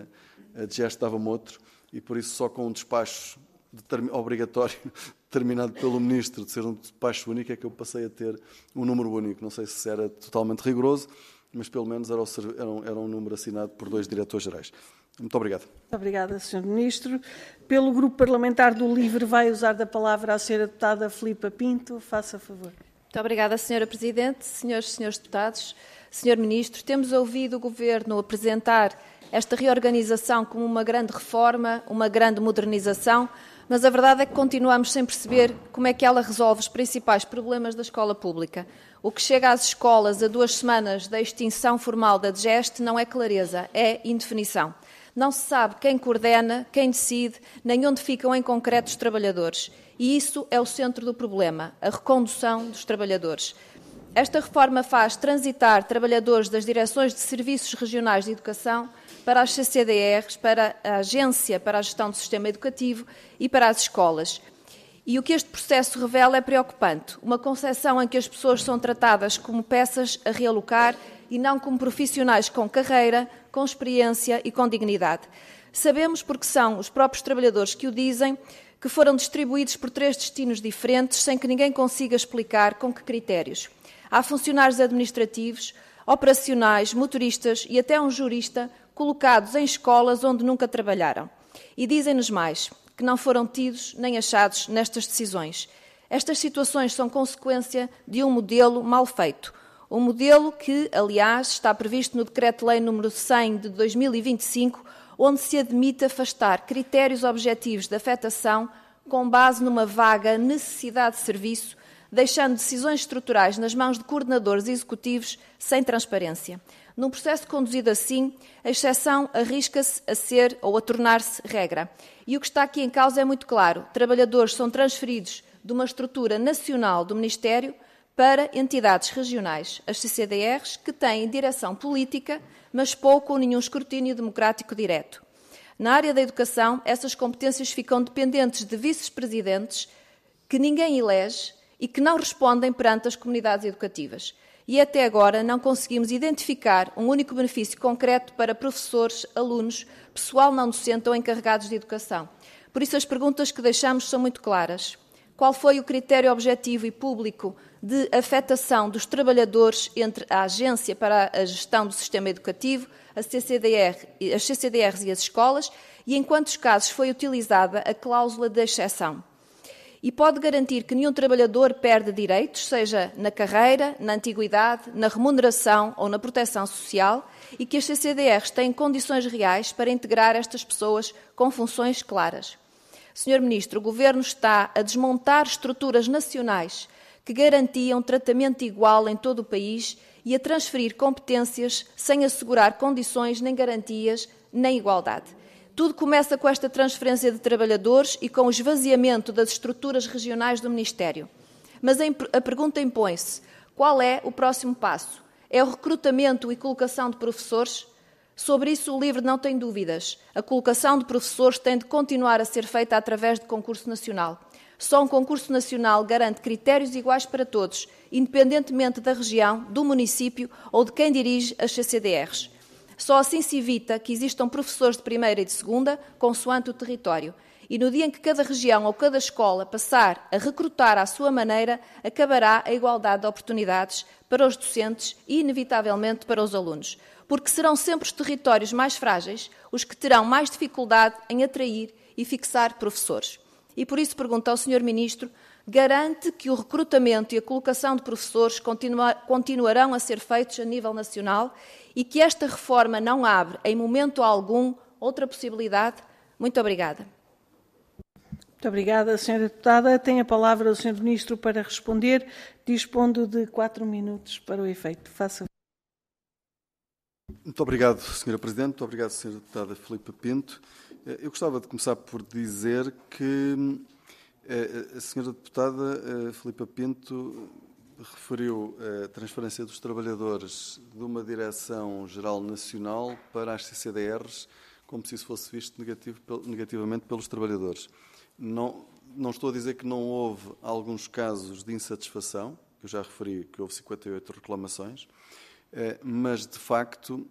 a DGEST dava-me outro, e por isso só com um despacho obrigatório, determinado pelo Ministro, de ser um despacho único, é que eu passei a ter um número único. Não sei se era totalmente rigoroso, mas pelo menos era um número assinado por 2 diretores-gerais. Muito obrigado. Muito obrigada, Sr. Ministro. Pelo Grupo Parlamentar do LIVRE, vai usar da palavra a Sra. Deputada Filipa Pinto. Faça favor. Muito obrigada, Sra. Presidente, senhores e senhores deputados. Sr. Ministro, temos ouvido o Governo apresentar esta reorganização como uma grande reforma, uma grande modernização, mas a verdade é que continuamos sem perceber como é que ela resolve os principais problemas da escola pública. O que chega às escolas a 2 semanas da extinção formal da DGEST não é clareza, é indefinição. Não se sabe quem coordena, quem decide, nem onde ficam em concreto os trabalhadores. E isso é o centro do problema, a recondução dos trabalhadores. Esta reforma faz transitar trabalhadores das direções de serviços regionais de educação para as CCDRs, para a Agência para a Gestão do Sistema Educativo e para as escolas. E o que este processo revela é preocupante. Uma concepção em que as pessoas são tratadas como peças a realocar e não como profissionais com carreira, com experiência e com dignidade. Sabemos, porque são os próprios trabalhadores que o dizem, que foram distribuídos por 3 destinos diferentes sem que ninguém consiga explicar com que critérios. Há funcionários administrativos, operacionais, motoristas e até um jurista colocados em escolas onde nunca trabalharam. E dizem-nos mais, que não foram tidos nem achados nestas decisões. Estas situações são consequência de um modelo mal feito. Um modelo que, aliás, está previsto no Decreto-Lei nº 100 de 2025, onde se admite afastar critérios objetivos de afetação com base numa vaga necessidade de serviço, deixando decisões estruturais nas mãos de coordenadores executivos sem transparência. Num processo conduzido assim, a exceção arrisca-se a ser ou a tornar-se regra. E o que está aqui em causa é muito claro. Trabalhadores são transferidos de uma estrutura nacional do Ministério para entidades regionais, as CCDRs, que têm direção política, mas pouco ou nenhum escrutínio democrático direto. Na área da educação, essas competências ficam dependentes de vice-presidentes que ninguém elege e que não respondem perante as comunidades educativas. E até agora não conseguimos identificar um único benefício concreto para professores, alunos, pessoal não docente ou encarregados de educação. Por isso, as perguntas que deixamos são muito claras. Qual foi o critério objetivo e público de afetação dos trabalhadores entre a Agência para a Gestão do Sistema Educativo, as CCDRs e as escolas, e em quantos casos foi utilizada a cláusula de exceção? E pode garantir que nenhum trabalhador perde direitos, seja na carreira, na antiguidade, na remuneração ou na proteção social, e que as CCDRs têm condições reais para integrar estas pessoas com funções claras. Sr. Ministro, o Governo está a desmontar estruturas nacionais que garantiam tratamento igual em todo o país e a transferir competências sem assegurar condições, nem garantias, nem igualdade. Tudo começa com esta transferência de trabalhadores e com o esvaziamento das estruturas regionais do Ministério. Mas a pergunta impõe-se: qual é o próximo passo? É o recrutamento e colocação de professores? Sobre isso, o LIVRE não tem dúvidas. A colocação de professores tem de continuar a ser feita através de concurso nacional. Só um concurso nacional garante critérios iguais para todos, independentemente da região, do município ou de quem dirige as CCDRs. Só assim se evita que existam professores de primeira e de segunda, consoante o território. E no dia em que cada região ou cada escola passar a recrutar à sua maneira, acabará a igualdade de oportunidades para os docentes e, inevitavelmente, para os alunos. Porque serão sempre os territórios mais frágeis os que terão mais dificuldade em atrair e fixar professores. E por isso pergunto ao Sr. Ministro, garante que o recrutamento e a colocação de professores continuarão a ser feitos a nível nacional e que esta reforma não abre, em momento algum, outra possibilidade? Muito obrigada. Muito obrigada, Sra. Deputada. Tem a palavra o Sr. Ministro para responder, dispondo de 4 minutos para o efeito. Faça. Muito obrigado, Sra. Presidente. Muito obrigado, Sra. Deputada Filipa Pinto. Eu gostava de começar por dizer que a Sra. Deputada Filipa Pinto referiu a transferência dos trabalhadores de uma Direção-Geral Nacional para as CCDRs, como se isso fosse visto negativamente pelos trabalhadores. Não estou a dizer que não houve alguns casos de insatisfação, que eu já referi que houve 58 reclamações, mas, de facto,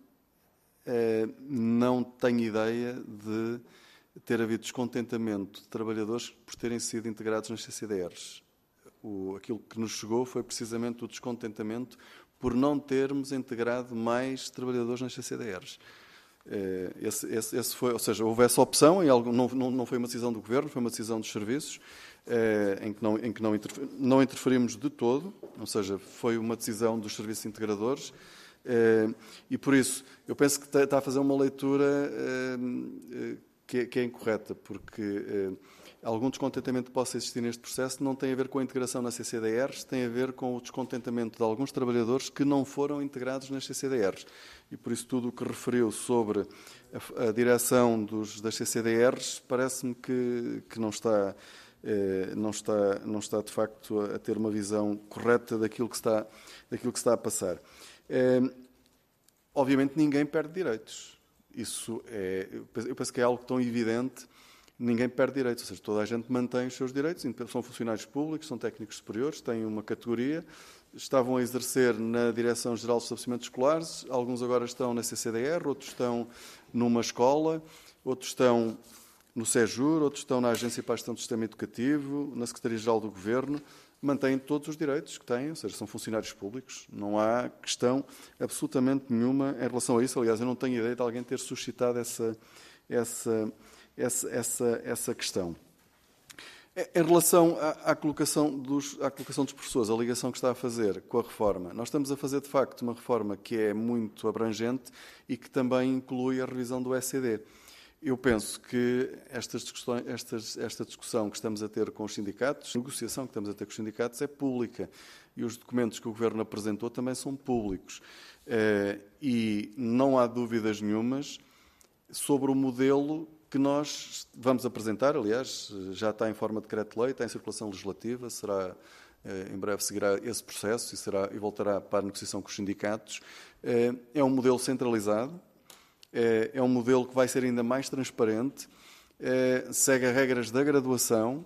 não tenho ideia de ter havido descontentamento de trabalhadores por terem sido integrados nas CCDRs. Aquilo que nos chegou foi precisamente o descontentamento por não termos integrado mais trabalhadores nas CCDRs. Esse foi, ou seja, houve essa opção, não foi uma decisão do Governo, foi uma decisão dos serviços, em que não interferimos de todo, ou seja, foi uma decisão dos serviços integradores, e por isso eu penso que está a fazer uma leitura que é incorreta, porque algum descontentamento que possa existir neste processo não tem a ver com a integração nas CCDRs, tem a ver com o descontentamento de alguns trabalhadores que não foram integrados nas CCDRs. E por isso tudo o que referiu sobre a direção das CCDRs parece-me que não está de facto a ter uma visão correta daquilo que está a passar. Obviamente ninguém perde direitos. Eu penso que é algo tão evidente ninguém perde direitos, ou seja, toda a gente mantém os seus direitos, são funcionários públicos, são técnicos superiores, têm uma categoria, estavam a exercer na Direção-Geral dos Estabelecimentos Escolares, alguns agora estão na CCDR, outros estão numa escola, outros estão no SEJUR, outros estão na Agência para a Gestão do Sistema Educativo, na Secretaria-Geral do Governo, mantêm todos os direitos que têm, ou seja, são funcionários públicos, não há questão absolutamente nenhuma em relação a isso. Aliás, eu não tenho ideia de alguém ter suscitado essa questão. Em relação à colocação dos professores, a ligação que está a fazer com a reforma, nós estamos a fazer, de facto, uma reforma que é muito abrangente e que também inclui a revisão do ECD. Eu penso que esta discussão que estamos a ter com os sindicatos, a negociação que estamos a ter com os sindicatos é pública e os documentos que o Governo apresentou também são públicos. E não há dúvidas nenhumas sobre o modelo que nós vamos apresentar. Aliás, já está em forma de decreto-lei, está em circulação legislativa, em breve seguirá esse processo e voltará para a negociação com os sindicatos. É um modelo centralizado. É um modelo que vai ser ainda mais transparente, segue as regras da graduação,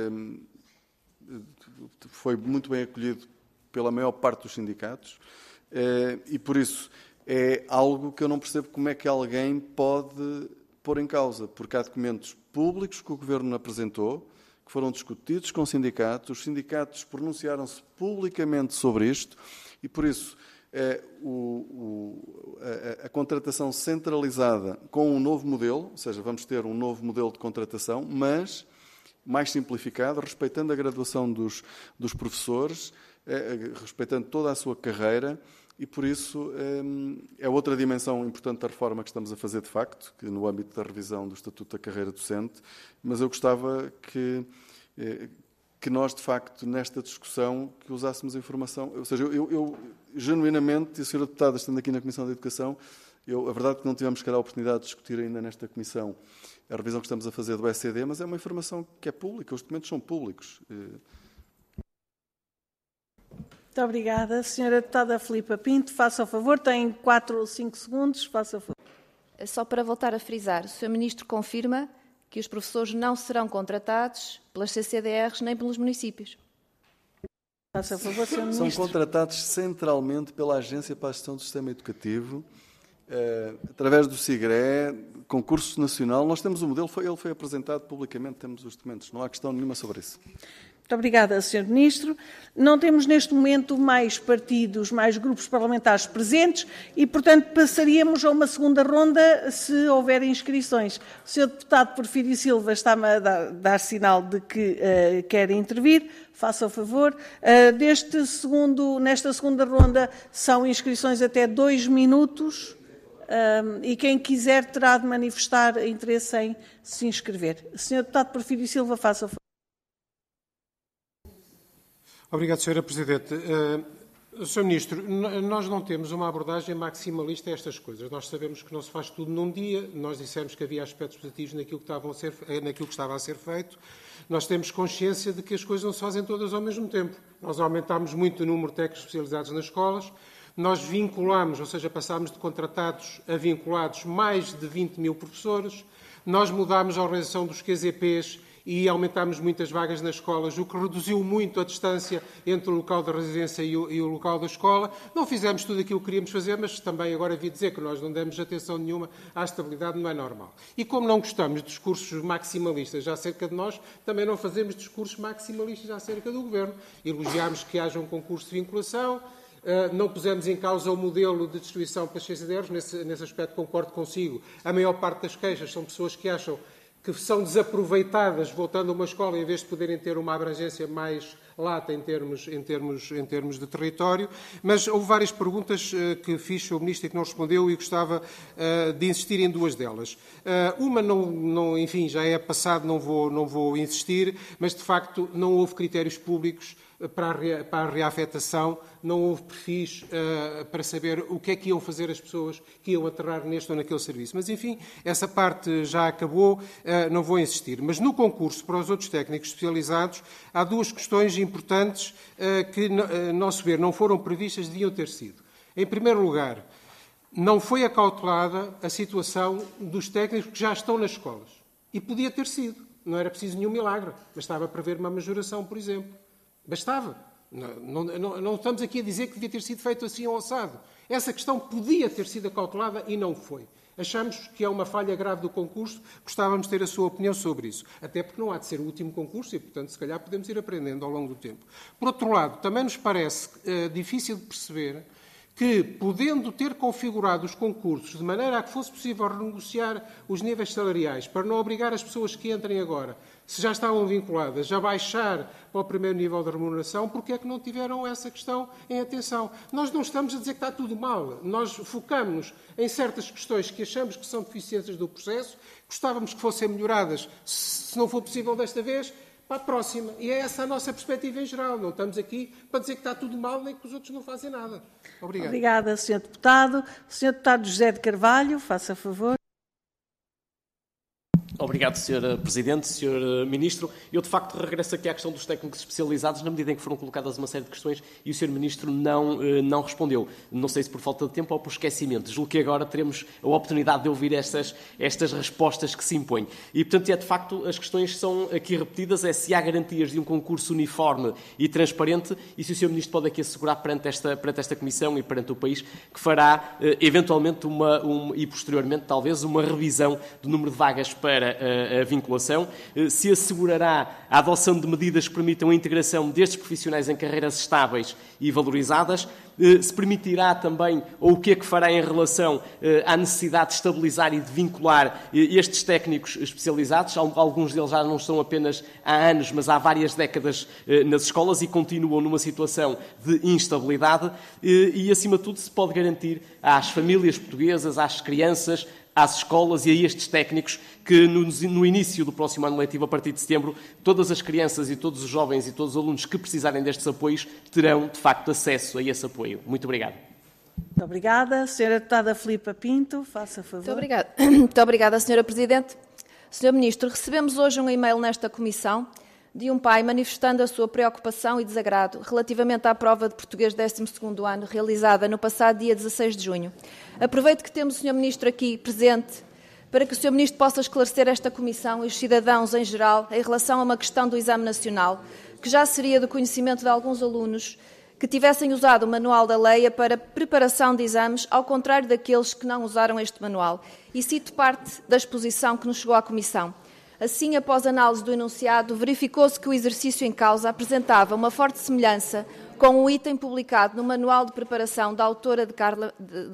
foi muito bem acolhido pela maior parte dos sindicatos e, por isso, é algo que eu não percebo como é que alguém pode pôr em causa, porque há documentos públicos que o Governo apresentou, que foram discutidos com os sindicatos pronunciaram-se publicamente sobre isto e, por isso, a contratação centralizada com um novo modelo, ou seja, vamos ter um novo modelo de contratação, mas mais simplificado, respeitando a graduação dos professores, respeitando toda a sua carreira e, por isso, é outra dimensão importante da reforma que estamos a fazer, de facto, que no âmbito da revisão do Estatuto da Carreira Docente, mas eu gostava que nós, de facto, nesta discussão, que usássemos a informação. Ou seja, eu genuinamente, e a Sra. Deputada, estando aqui na Comissão de Educação, a verdade é que não tivemos sequer a oportunidade de discutir ainda nesta Comissão a revisão que estamos a fazer do ECD, mas é uma informação que é pública, os documentos são públicos. Muito obrigada. Sra. Deputada Filipa Pinto, faça o favor, tem 4 ou 5 segundos, faça o favor. Só para voltar a frisar, o Sr. Ministro confirma que os professores não serão contratados pelas CCDRs nem pelos municípios. Faça a favor, Sr. São Ministro. contratados centralmente pela Agência para a Gestão do Sistema Educativo, através do SIGRE, concurso nacional. Nós temos o modelo, ele foi apresentado publicamente, temos os documentos, não há questão nenhuma sobre isso. Muito obrigada, Sr. Ministro. Não temos neste momento mais partidos, mais grupos parlamentares presentes e, portanto, passaríamos a uma segunda ronda se houver inscrições. O Sr. Deputado Porfírio Silva está-me a dar sinal de que quer intervir. Faça o favor. Nesta segunda ronda são inscrições até 2 minutos e quem quiser terá de manifestar interesse em se inscrever. Sr. Deputado Porfírio Silva, faça o favor. Obrigado, Sra. Presidente. Sr. Ministro, nós não temos uma abordagem maximalista a estas coisas. Nós sabemos que não se faz tudo num dia. Nós dissemos que havia aspectos positivos naquilo que estava a ser feito. Nós temos consciência de que as coisas não se fazem todas ao mesmo tempo. Nós aumentámos muito o número de técnicos especializados nas escolas. Nós vinculamos, ou seja, passámos de contratados a vinculados mais de 20 mil professores. Nós mudámos a organização dos QZPs e aumentámos muitas vagas nas escolas, o que reduziu muito a distância entre o local da residência e o local da escola. Não fizemos tudo aquilo que queríamos fazer, mas também agora vi dizer que nós não demos atenção nenhuma à estabilidade, não é normal. E como não gostamos de discursos maximalistas acerca de nós, também não fazemos discursos maximalistas acerca do Governo. Elogiámos que haja um concurso de vinculação, não pusemos em causa o modelo de distribuição pelas CCDRs, nesse aspecto concordo consigo. A maior parte das queixas são pessoas que acham que são desaproveitadas voltando a uma escola em vez de poderem ter uma abrangência mais lata em termos de território. Mas houve várias perguntas que fiz ao Ministro e que não respondeu e gostava de insistir em 2 delas. Uma, enfim, já é passado, não vou insistir, mas de facto não houve critérios públicos para a reafetação, não houve perfis para saber o que é que iam fazer as pessoas que iam aterrar neste ou naquele serviço. Mas, enfim, essa parte já acabou, não vou insistir. Mas no concurso para os outros técnicos especializados, há 2 questões importantes que, a nosso ver, não foram previstas, deviam ter sido. Em primeiro lugar, não foi acautelada a situação dos técnicos que já estão nas escolas. E podia ter sido. Não era preciso nenhum milagre. Bastava prever uma majoração, por exemplo. Bastava. Não estamos aqui a dizer que devia ter sido feito assim ou assado. Essa questão podia ter sido acautelada e não foi. Achamos que é uma falha grave do concurso, gostávamos de ter a sua opinião sobre isso. Até porque não há de ser o último concurso e, portanto, se calhar podemos ir aprendendo ao longo do tempo. Por outro lado, também nos parece difícil de perceber que, podendo ter configurado os concursos de maneira a que fosse possível renegociar os níveis salariais, para não obrigar as pessoas que entrem agora, se já estavam vinculadas, a baixar para o primeiro nível de remuneração, porque é que não tiveram essa questão em atenção? Nós não estamos a dizer que está tudo mal. Nós focamos-nos em certas questões que achamos que são deficiências do processo, gostávamos que fossem melhoradas, se não for possível desta vez, para a próxima. E é essa a nossa perspectiva em geral. Não estamos aqui para dizer que está tudo mal nem que os outros não fazem nada. Obrigado. Obrigada, Sr. Deputado. Sr. Deputado José de Carvalho, faça favor. Obrigado, Sr. Presidente, Sr. Ministro. Eu, de facto, regresso aqui à questão dos técnicos especializados, na medida em que foram colocadas uma série de questões e o Sr. Ministro não respondeu. Não sei se por falta de tempo ou por esquecimento. Julgo que agora teremos a oportunidade de ouvir estas respostas que se impõem. E, portanto, de facto, as questões são aqui repetidas, é se há garantias de um concurso uniforme e transparente e se o Sr. Ministro pode aqui assegurar perante esta Comissão e perante o país que fará, eventualmente, e posteriormente, talvez, uma revisão do número de vagas para a vinculação, se assegurará a adoção de medidas que permitam a integração destes profissionais em carreiras estáveis e valorizadas, se permitirá também, ou o que é que fará em relação à necessidade de estabilizar e de vincular estes técnicos especializados. Alguns deles já não estão apenas há anos, mas há várias décadas nas escolas e continuam numa situação de instabilidade e, acima de tudo, se pode garantir às famílias portuguesas, às crianças, às escolas e a estes técnicos que no início do próximo ano letivo, a partir de setembro, todas as crianças e todos os jovens e todos os alunos que precisarem destes apoios terão, de facto, acesso a esse apoio. Muito obrigado. Muito obrigada. Sra. Deputada Filipa Pinto, faça favor. Muito obrigada. Muito obrigada, Sra. Presidente. Sr. Ministro, recebemos hoje um e-mail nesta comissão de um pai manifestando a sua preocupação e desagrado relativamente à prova de português 12º ano realizada no passado dia 16 de junho. Aproveito que temos o Sr. Ministro aqui presente para que o Sr. Ministro possa esclarecer esta comissão e os cidadãos em geral em relação a uma questão do exame nacional, que já seria do conhecimento de alguns alunos que tivessem usado o manual da Leia para preparação de exames, ao contrário daqueles que não usaram este manual. E cito parte da exposição que nos chegou à comissão. Assim, após análise do enunciado, verificou-se que o exercício em causa apresentava uma forte semelhança com o item publicado no Manual de Preparação da autora de Carla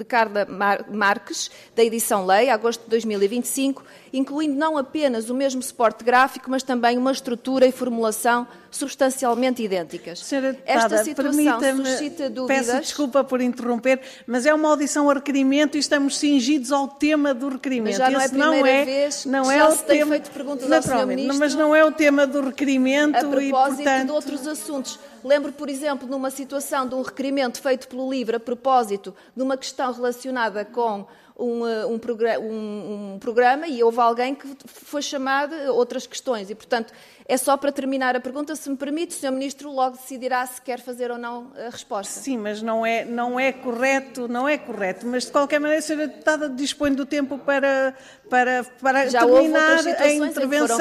Marques, da edição Lei, agosto de 2025, incluindo não apenas o mesmo suporte gráfico, mas também uma estrutura e formulação substancialmente idênticas. Senhora Deputada, esta situação suscita dúvidas. Peço desculpa por interromper, mas é uma audição a requerimento e estamos cingidos ao tema do requerimento. Mas já não é a primeira vez não que é já o se tem tema, feito perguntas ao Sr. Ministro. Mas não é o tema do requerimento. A propósito e, portanto... de outros assuntos. Lembro, por exemplo, numa situação de um requerimento feito pelo LIVRE a propósito de uma questão relacionada com um programa e houve alguém que foi chamado a outras questões. E, portanto, é só para terminar a pergunta, se me permite, o Sr. Ministro logo decidirá se quer fazer ou não a resposta. Sim, mas não é correto. Mas, de qualquer maneira, a Sra. Deputada dispõe do tempo para já terminar houve a intervenção.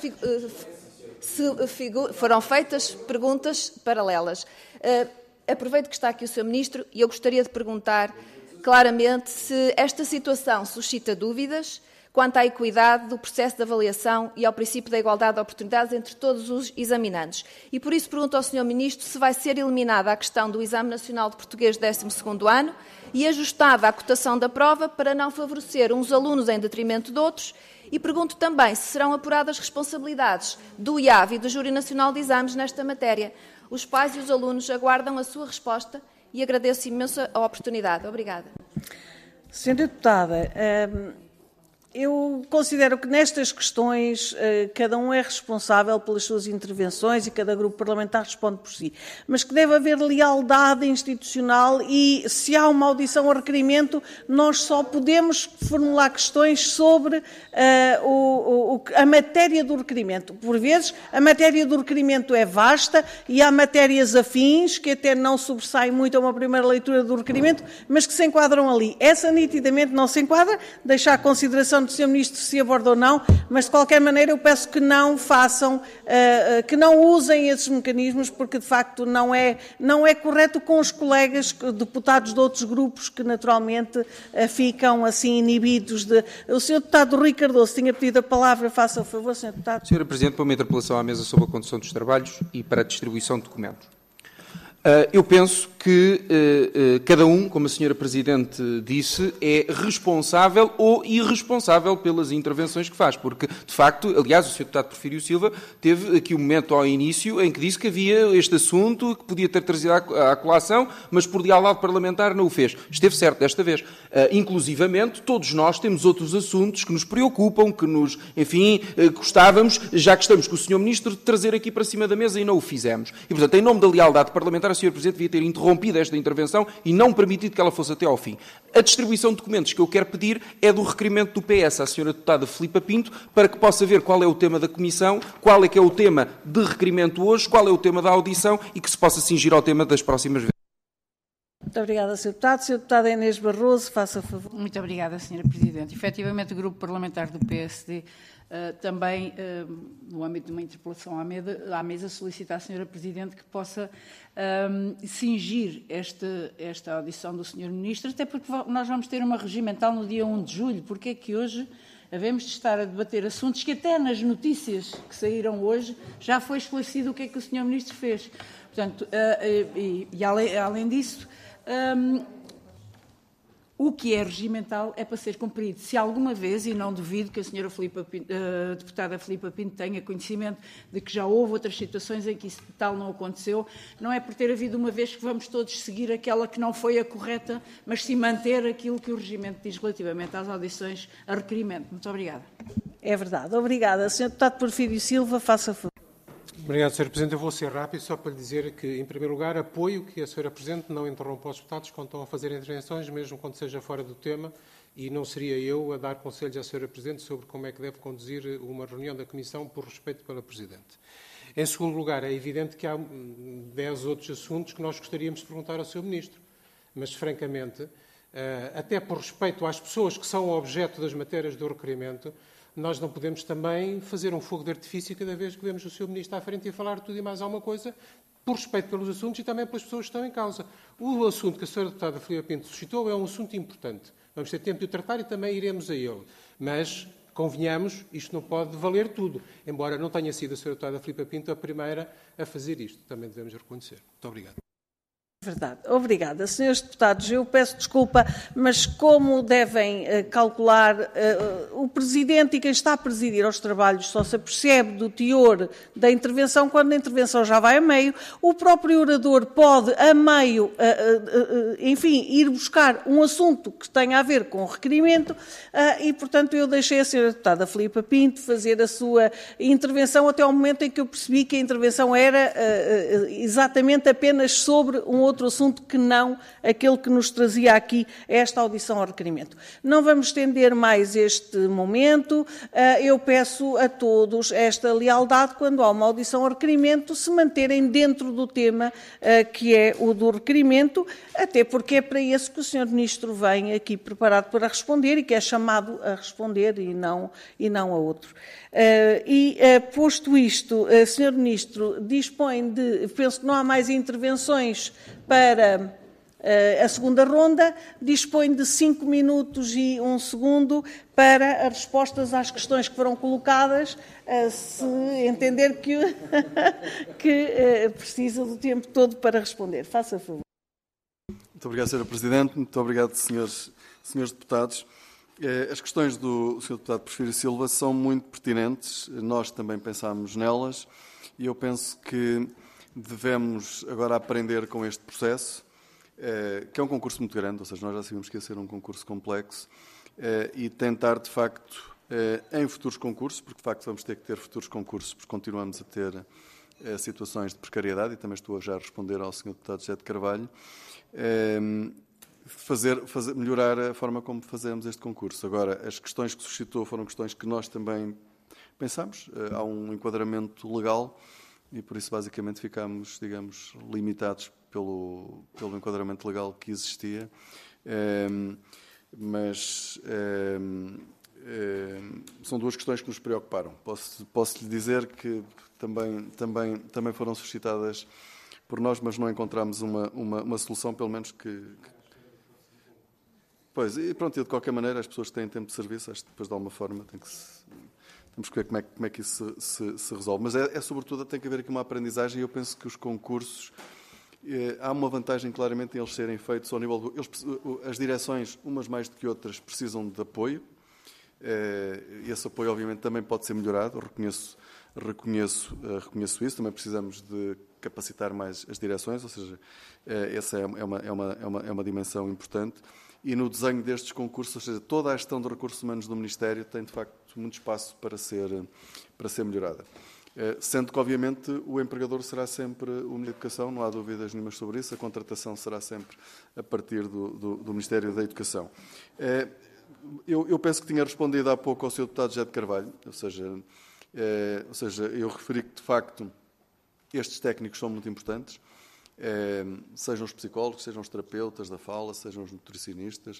Foram feitas perguntas paralelas. Aproveito que está aqui o Sr. Ministro e eu gostaria de perguntar claramente se esta situação suscita dúvidas quanto à equidade do processo de avaliação e ao princípio da igualdade de oportunidades entre todos os examinandos. E por isso pergunto ao Sr. Ministro se vai ser eliminada a questão do Exame Nacional de Português 12º ano e ajustada a cotação da prova para não favorecer uns alunos em detrimento de outros. E pergunto também se serão apuradas responsabilidades do IAV e do Júri Nacional de Exames nesta matéria. Os pais e os alunos aguardam a sua resposta e agradeço imenso a oportunidade. Obrigada. Sra. Deputada, eu considero que nestas questões cada um é responsável pelas suas intervenções e cada grupo parlamentar responde por si, mas que deve haver lealdade institucional e se há uma audição a requerimento, nós só podemos formular questões sobre a matéria do requerimento. Por vezes, a matéria do requerimento é vasta e há matérias afins que até não sobressaem muito a uma primeira leitura do requerimento, mas que se enquadram ali. Essa nitidamente não se enquadra, deixa à consideração do Sr. Ministro se aborda ou não, mas de qualquer maneira eu peço que não façam, que não usem esses mecanismos, porque de facto não é correto com os colegas deputados de outros grupos que naturalmente ficam assim inibidos de... O Sr. Deputado Rui Cardoso tinha pedido a palavra, faça o favor, Sr. Deputado. Sra. Presidente, para uma interpelação à mesa sobre a condução dos trabalhos e para a distribuição de documentos. Eu penso que cada um, como a Sra. Presidente disse, é responsável ou irresponsável pelas intervenções que faz, porque, de facto, aliás, o Sr. Deputado Porfírio Silva teve aqui um momento ao início em que disse que havia este assunto que podia ter trazido à colação, mas por lealdade parlamentar não o fez. Esteve certo desta vez. Inclusivamente, todos nós temos outros assuntos que nos preocupam, que nos, enfim, gostávamos, já que estamos com o Sr. Ministro, de trazer aqui para cima da mesa e não o fizemos. E, portanto, em nome da lealdade parlamentar, a Sra. Presidente devia ter interrompido esta intervenção e não permitido que ela fosse até ao fim. A distribuição de documentos que eu quero pedir é do requerimento do PS à Sra. Deputada Filipa Pinto, para que possa ver qual é o tema da Comissão, qual é que é o tema de requerimento hoje, qual é o tema da audição e que se possa cingir ao tema das próximas vezes. Muito obrigada, Sr. Deputado. Sr. Deputada Inês Barroso, faça favor. Muito obrigada, Sra. Presidente. Efetivamente, o Grupo Parlamentar do PSD também, no âmbito de uma interpelação à mesa, solicita à Sra. Presidente que possa cingir esta audição do Sr. Ministro, até porque nós vamos ter uma regimental no dia 1 de julho. Porque é que hoje havemos de estar a debater assuntos que até nas notícias que saíram hoje já foi esclarecido o que é que o Sr. Ministro fez. Portanto, além disso, o que é regimental é para ser cumprido. Se alguma vez, e não duvido que a Sra. Deputada Filipa Pinto tenha conhecimento de que já houve outras situações em que isso tal não aconteceu, não é por ter havido uma vez que vamos todos seguir aquela que não foi a correta, mas sim manter aquilo que o regimento diz relativamente às audições a requerimento. Muito obrigada. É verdade. Obrigada. Sr. Deputado Porfírio Silva, faça favor. Obrigado, Sr. Presidente. Eu vou ser rápido, só para lhe dizer que, em primeiro lugar, apoio que a Sra. Presidente não interrompa os deputados quando estão a fazer intervenções, mesmo quando seja fora do tema, e não seria eu a dar conselhos à Sra. Presidente sobre como é que deve conduzir uma reunião da Comissão por respeito pela Presidente. Em segundo lugar, é evidente que há 10 outros assuntos que nós gostaríamos de perguntar ao Sr. Ministro, mas, francamente, até por respeito às pessoas que são objeto das matérias do requerimento, nós não podemos também fazer um fogo de artifício cada vez que vemos o Sr. Ministro à frente e a falar tudo e mais alguma coisa, por respeito pelos assuntos e também pelas pessoas que estão em causa. O assunto que a Sra. Deputada Filipa Pinto suscitou é um assunto importante. Vamos ter tempo de o tratar e também iremos a ele. Mas, convenhamos, isto não pode valer tudo. Embora não tenha sido a Sra. Deputada Filipa Pinto a primeira a fazer isto. Também devemos reconhecer. Muito obrigado. Verdade. Obrigada. Senhores deputados, eu peço desculpa, mas como devem calcular, o Presidente e quem está a presidir aos trabalhos só se apercebe do teor da intervenção quando a intervenção já vai a meio. O próprio orador pode, a meio, enfim, ir buscar um assunto que tenha a ver com o requerimento e, portanto, eu deixei a Sra. Deputada Filipa Pinto fazer a sua intervenção até ao momento em que eu percebi que a intervenção era exatamente apenas sobre um outro assunto que não aquele que nos trazia aqui esta audição ao requerimento. Não vamos estender mais este momento. Eu peço a todos esta lealdade quando há uma audição ao requerimento, se manterem dentro do tema que é o do requerimento, até porque é para isso que o Sr. Ministro vem aqui preparado para responder e que é chamado a responder e não a outro. Posto isto, Sr. Ministro, dispõe de, penso que não há mais intervenções para a segunda ronda, dispõe de 5 minutos e 1 segundo para as respostas às questões que foram colocadas, se entender que precisa do tempo todo para responder. Faça favor. Muito obrigado, Sra. Presidente. Muito obrigado, senhores deputados. As questões do Sr. Deputado Porfírio Silva são muito pertinentes. Nós também pensámos nelas e eu penso que devemos agora aprender com este processo, que é um concurso muito grande, ou seja, nós já sabíamos que ia ser um concurso complexo, e tentar, de facto, em futuros concursos, porque, de facto, vamos ter que ter futuros concursos, porque continuamos a ter situações de precariedade, e também estou já a responder ao Sr. Deputado José de Carvalho, melhorar a forma como fazemos este concurso. Agora, as questões que suscitou foram questões que nós também pensámos. Há um enquadramento legal e, por isso, basicamente, ficámos, digamos, limitados pelo enquadramento legal que existia. Mas são duas questões que nos preocuparam. Posso lhe dizer que também foram suscitadas por nós, mas não encontramos uma solução, pelo menos que... Pois, e pronto, de qualquer maneira, as pessoas que têm tempo de serviço, acho que depois de alguma forma temos que ver como é que isso se resolve. Mas sobretudo, tem que haver aqui uma aprendizagem, e eu penso que os concursos, há uma vantagem claramente em eles serem feitos ao nível as direções, umas mais do que outras, precisam de apoio. E esse apoio, obviamente, também pode ser melhorado. Reconheço isso. Também precisamos de capacitar mais as direções, ou seja, essa é uma dimensão importante. E no desenho destes concursos, ou seja, toda a gestão de recursos humanos do Ministério tem, de facto, muito espaço para ser melhorada. Sendo que, obviamente, o empregador será sempre o Ministério da Educação, não há dúvidas nenhumas sobre isso, a contratação será sempre a partir do Ministério da Educação. Eu penso que tinha respondido há pouco ao Sr. Deputado José de Carvalho, ou seja, eu referi que, de facto, estes técnicos são muito importantes, sejam os psicólogos, sejam os terapeutas da fala, sejam os nutricionistas,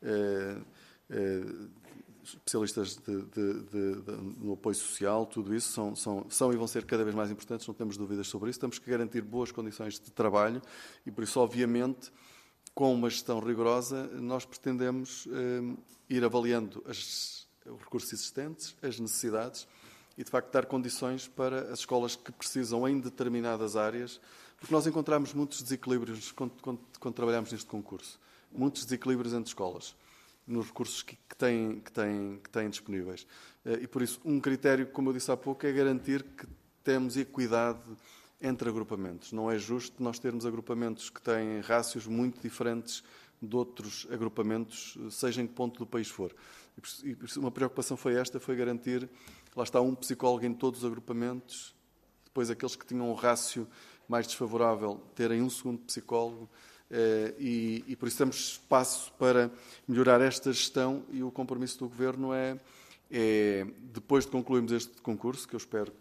especialistas no apoio social, tudo isso são e vão ser cada vez mais importantes, não temos dúvidas sobre isso. Temos que garantir boas condições de trabalho e, por isso, obviamente, com uma gestão rigorosa, nós pretendemos ir avaliando os recursos existentes, as necessidades e, de facto, dar condições para as escolas que precisam em determinadas áreas, porque nós encontramos muitos desequilíbrios quando trabalhamos neste concurso. Muitos desequilíbrios entre escolas, nos recursos que têm disponíveis. E, por isso, um critério, como eu disse há pouco, é garantir que temos equidade entre agrupamentos. Não é justo nós termos agrupamentos que têm rácios muito diferentes de outros agrupamentos, seja em que ponto do país for. E uma preocupação foi garantir, lá está, um psicólogo em todos os agrupamentos, depois aqueles que tinham um rácio mais desfavorável terem um segundo psicólogo, e por isso temos espaço para melhorar esta gestão, e o compromisso do Governo é depois de concluirmos este concurso, que eu espero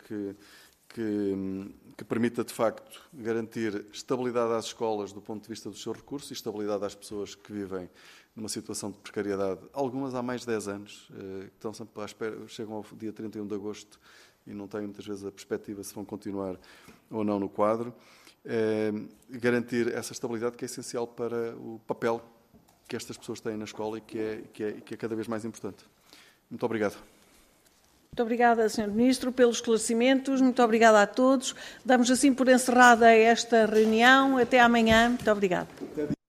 que permita, de facto, garantir estabilidade às escolas do ponto de vista dos seus recursos e estabilidade às pessoas que vivem numa situação de precariedade, algumas há mais de 10 anos, que estão sempre à espera, chegam ao dia 31 de agosto e não têm muitas vezes a perspectiva se vão continuar ou não no quadro. Garantir essa estabilidade que é essencial para o papel que estas pessoas têm na escola e que é cada vez mais importante. Muito obrigado. Muito obrigada, Sr. Ministro, pelos esclarecimentos. Muito obrigada a todos. Damos assim por encerrada esta reunião. Até amanhã. Muito obrigada.